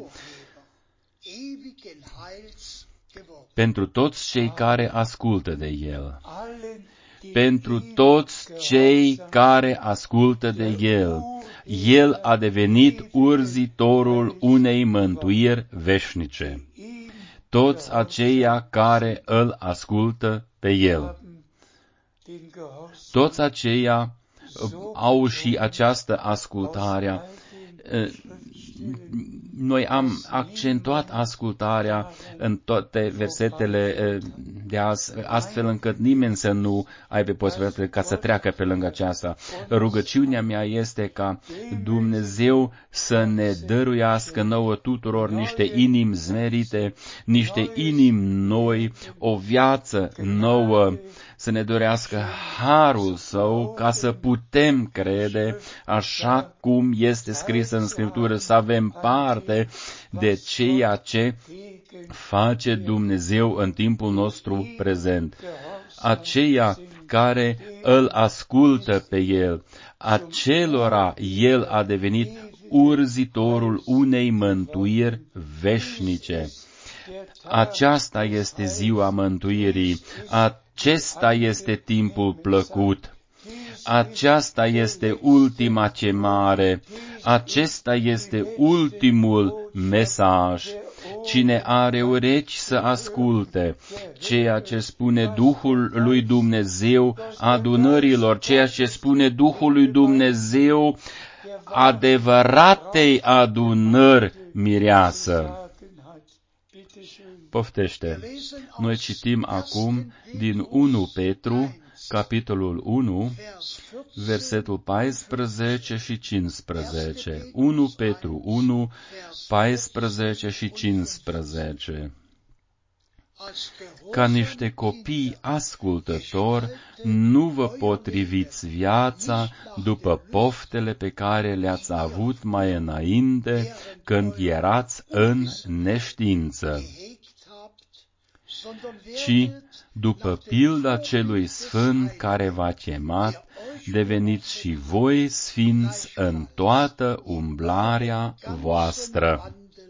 pentru toți cei care ascultă de El. Pentru toți cei care ascultă de El. El a devenit urzitorul unei mântuiri veșnice. Toți aceia care îl ascultă pe El. Toți aceia au și această ascultare. Noi am accentuat ascultarea în toate versetele de azi, astfel încât nimeni să nu aibă posibilitatea ca să treacă pe lângă aceasta. Rugăciunea mea este ca Dumnezeu să ne dăruiască nouă tuturor niște inimi smerite, niște inimi noi, o viață nouă, să ne dorească harul Său ca să putem crede așa cum este scris în Scriptură, să avem parte de ceea ce face Dumnezeu în timpul nostru prezent. Aceia care îl ascultă pe El, acelora El a devenit urzitorul unei mântuiri veșnice. Aceasta este ziua mântuirii, acesta este timpul plăcut, aceasta este ultima chemare, acesta este ultimul mesaj. Cine are urechi să asculte ceea ce spune Duhul lui Dumnezeu adunărilor, ceea ce spune Duhul lui Dumnezeu adevăratei adunări mireasă. Poftește. Noi citim acum din 1 Petru, capitolul 1, versetul 14 și 15. 1 Petru 1, 14 și 15. Ca niște copii ascultători, nu vă potriviți viața după poftele pe care le-ați avut mai înainte, când erați în neștiință, ci după pilda celui sfânt care v-a chemat, deveniți și voi sfinți în toată umblarea voastră.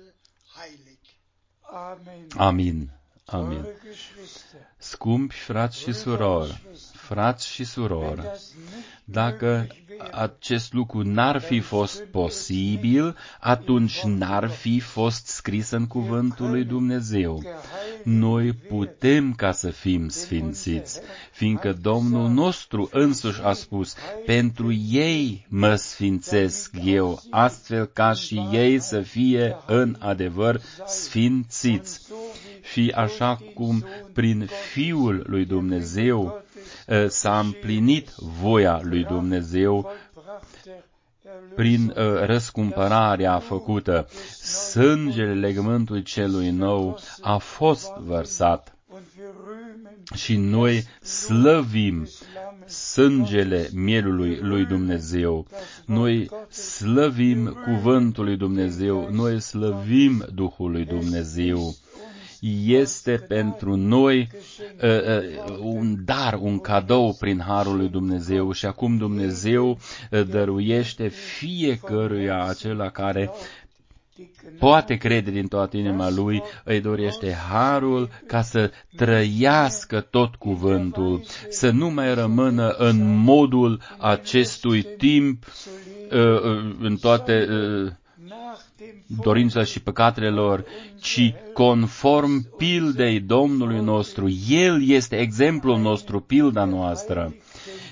Amin. Amin. Scumpi frați și surori, dacă acest lucru n-ar fi fost posibil, atunci n-ar fi fost scris în cuvântul lui Dumnezeu. Noi putem ca să fim sfințiți, fiindcă Domnul nostru însuși a spus, pentru ei mă sfințesc eu, astfel ca și ei să fie în adevăr sfințiți. Și așa cum prin Fiul lui Dumnezeu s-a împlinit voia lui Dumnezeu, prin răscumpărarea făcută, sângele legământului celui nou a fost vărsat. Și noi slăvim sângele mielului lui Dumnezeu, noi slăvim cuvântul lui Dumnezeu, noi slăvim Duhul lui Dumnezeu. Este pentru noi un dar, un cadou prin harul lui Dumnezeu și acum Dumnezeu dăruiește fiecăruia acela care poate crede din toată inima lui, îi dorește harul ca să trăiască tot cuvântul, să nu mai rămână în modul acestui timp, în toate dorințele și păcatele lor, ci conform pildei Domnului nostru. El este exemplul nostru, pilda noastră.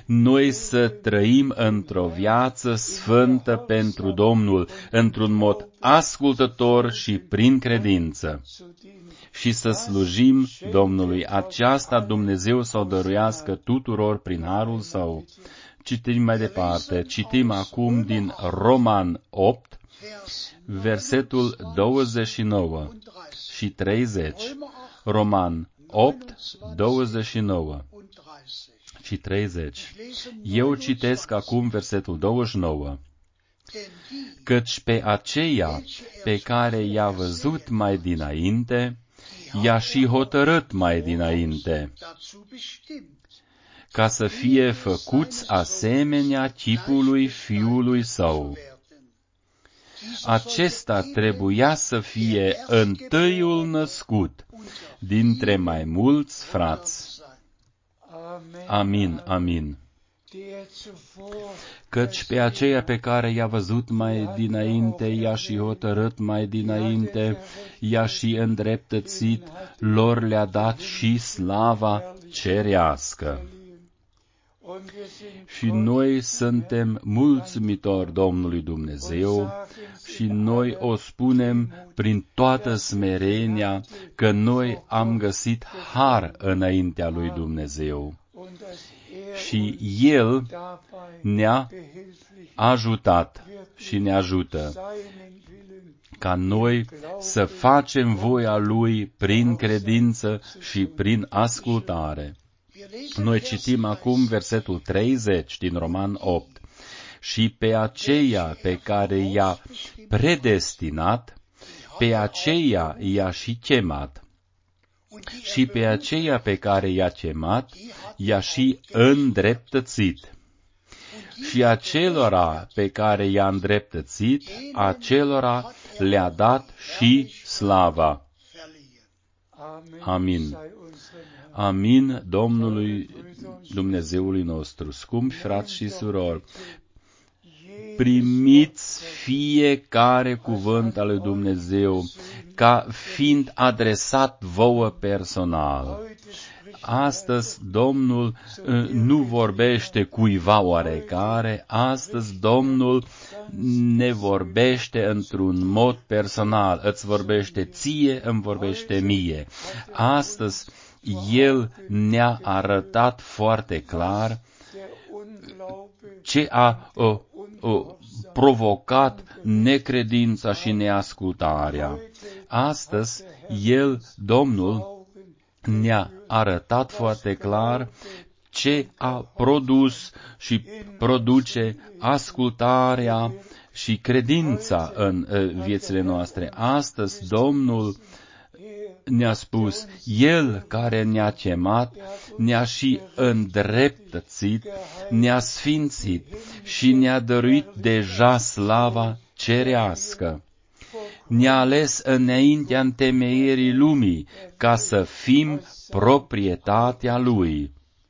noi să trăim într-o viață sfântă pentru Domnul, într-un mod ascultător și prin credință, și să slujim Domnului. Aceasta Dumnezeu să o dăruiască tuturor prin harul Său. Citim mai departe. Citim acum din Roman 8, versetul 29 și 30. Roman 8, 29 și 30. Eu citesc acum versetul 29. Căci pe aceea pe care i-a văzut mai dinainte, i-a și hotărât mai dinainte, ca să fie făcuți asemenea chipului Fiului Său. Acesta trebuia să fie întâiul născut dintre mai mulți frați. Amin, amin. Căci pe aceea pe care i-a văzut mai dinainte, i-a și hotărât mai dinainte, i-a și îndreptățit, lor le-a dat și slava cerească. Și noi suntem mulțumitori Domnului Dumnezeu și noi o spunem prin toată smerenia că noi am găsit har înaintea lui Dumnezeu. Și El ne-a ajutat și ne ajută ca noi să facem voia Lui prin credință și prin ascultare. Noi citim acum versetul 30 din Roman 8. Și pe aceea pe care i-a predestinat, pe aceea i-a și chemat. Și pe aceea pe care i-a chemat, i-a și îndreptățit. Și acelora pe care i-a îndreptățit, acelora le-a dat și slava. Amin. Amin Domnului Dumnezeului nostru. Scumpi frați și surori, primiți fiecare cuvânt al lui Dumnezeu ca fiind adresat vouă personal. Astăzi Domnul nu vorbește cuiva oarecare, astăzi Domnul ne vorbește într-un mod personal. Îți vorbește ție, îmi vorbește mie. Astăzi El ne-a arătat foarte clar ce a provocat necredința și neascultarea. Astăzi El, Domnul, ne-a arătat foarte clar ce a produs și produce ascultarea și credința în viețile noastre. Astăzi Domnul ne-a spus, El care ne-a chemat, ne-a și îndreptățit, ne-a sfințit și ne-a dăruit deja slava cerească. Ne-a ales înaintea întemeierii lumii ca să fim proprietatea Lui.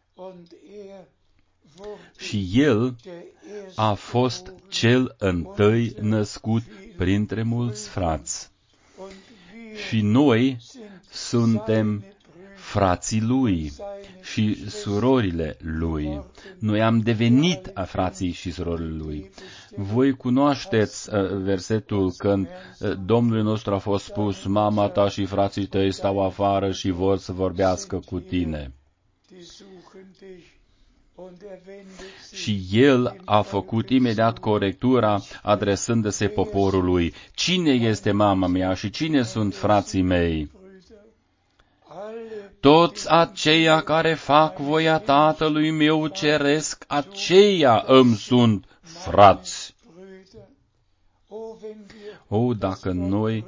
Și El a fost cel întâi născut printre mulți frați. Și noi suntem frații Lui și surorile Lui. Noi am devenit frații și surorile Lui. Voi cunoașteți versetul când Domnul nostru a fost spus, mama ta și frații tăi stau afară și vor să vorbească cu tine. Și El a făcut imediat corectura adresându-se poporului. Cine este mama mea și cine sunt frații mei? Toți aceia care fac voia Tatălui meu ceresc, aceia îmi sunt frați. O, dacă noi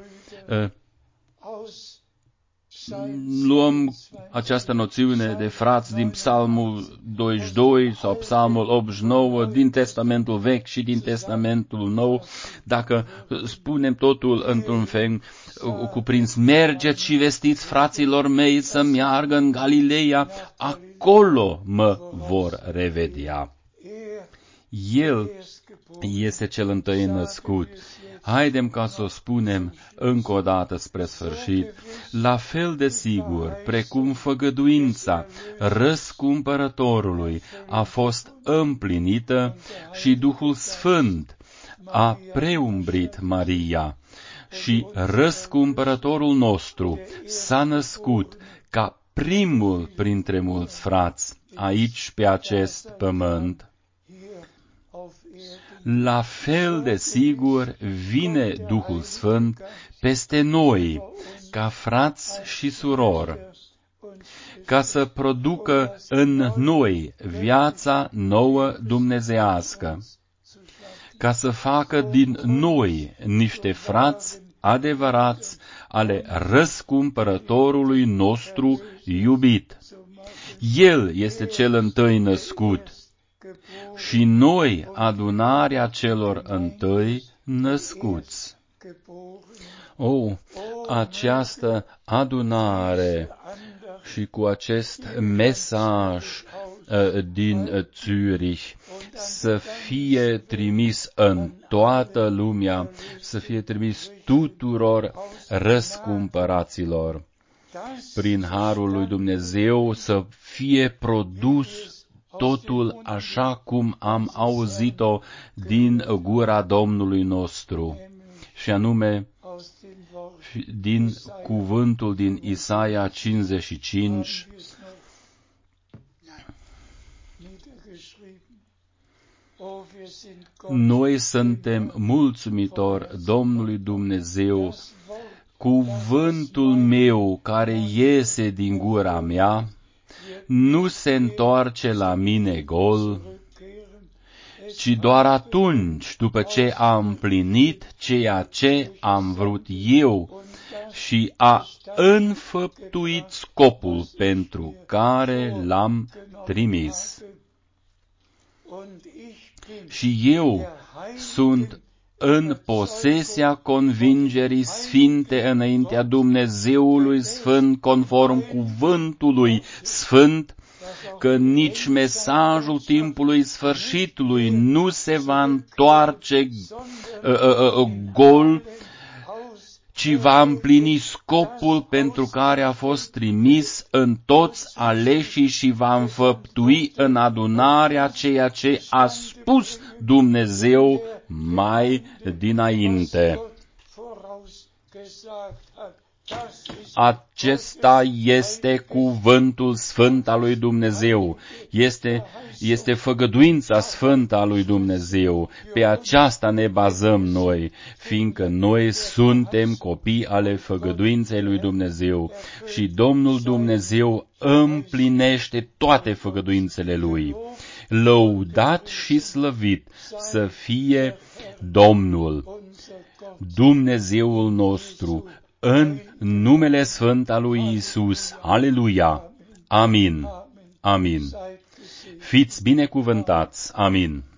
luăm această noțiune de frați din Psalmul 22 sau Psalmul 89, din Testamentul Vechi și din Testamentul Nou, dacă spunem totul într-un fel cuprins, mergeți și vestiți fraților mei să meargă în Galileea, acolo mă vor revedea. El este cel întâi născut. Haidem ca să o spunem încă o dată spre sfârșit, la fel de sigur, precum făgăduința răscumpărătorului a fost împlinită și Duhul Sfânt a preumbrit Maria și răscumpărătorul nostru s-a născut ca primul printre mulți frați aici pe acest pământ. La fel de sigur vine Duhul Sfânt peste noi, ca frați și surori, ca să producă în noi viața nouă dumnezeiască, ca să facă din noi niște frați adevărați ale răscumpărătorului nostru iubit. El este cel întâi născut și noi adunarea celor întâi născuți. Această adunare și cu acest mesaj din Zürich să fie trimis în toată lumea, să fie trimis tuturor răscumpăraților. Prin harul lui Dumnezeu să fie produs totul așa cum am auzit-o din gura Domnului nostru, și anume din cuvântul din Isaia 55, noi suntem mulțumitori Domnului Dumnezeu, cuvântul meu care iese din gura mea nu se întoarce la mine gol, ci doar atunci, după ce a împlinit ceea ce am vrut eu și a înfăptuit scopul pentru care l-am trimis. Și eu sunt în posesia convingerii sfinte înaintea Dumnezeului Sfânt, conform cuvântului Sfânt, că nici mesajul timpului sfârșitului nu se va întoarce gol, ci va împlini scopul pentru care a fost trimis în toți aleșii și va înfăptui în adunarea ceea ce a spus Dumnezeu mai dinainte. Acesta este cuvântul sfânt al lui Dumnezeu, este făgăduința sfântă a lui Dumnezeu. Pe aceasta ne bazăm noi, fiindcă noi suntem copii ale făgăduinței lui Dumnezeu și Domnul Dumnezeu împlinește toate făgăduințele lui. Lăudat și slăvit să fie Domnul, Dumnezeul nostru, în numele sfânt al lui Iisus. Aleluia! Amin! Amin! Fiți binecuvântați! Amin!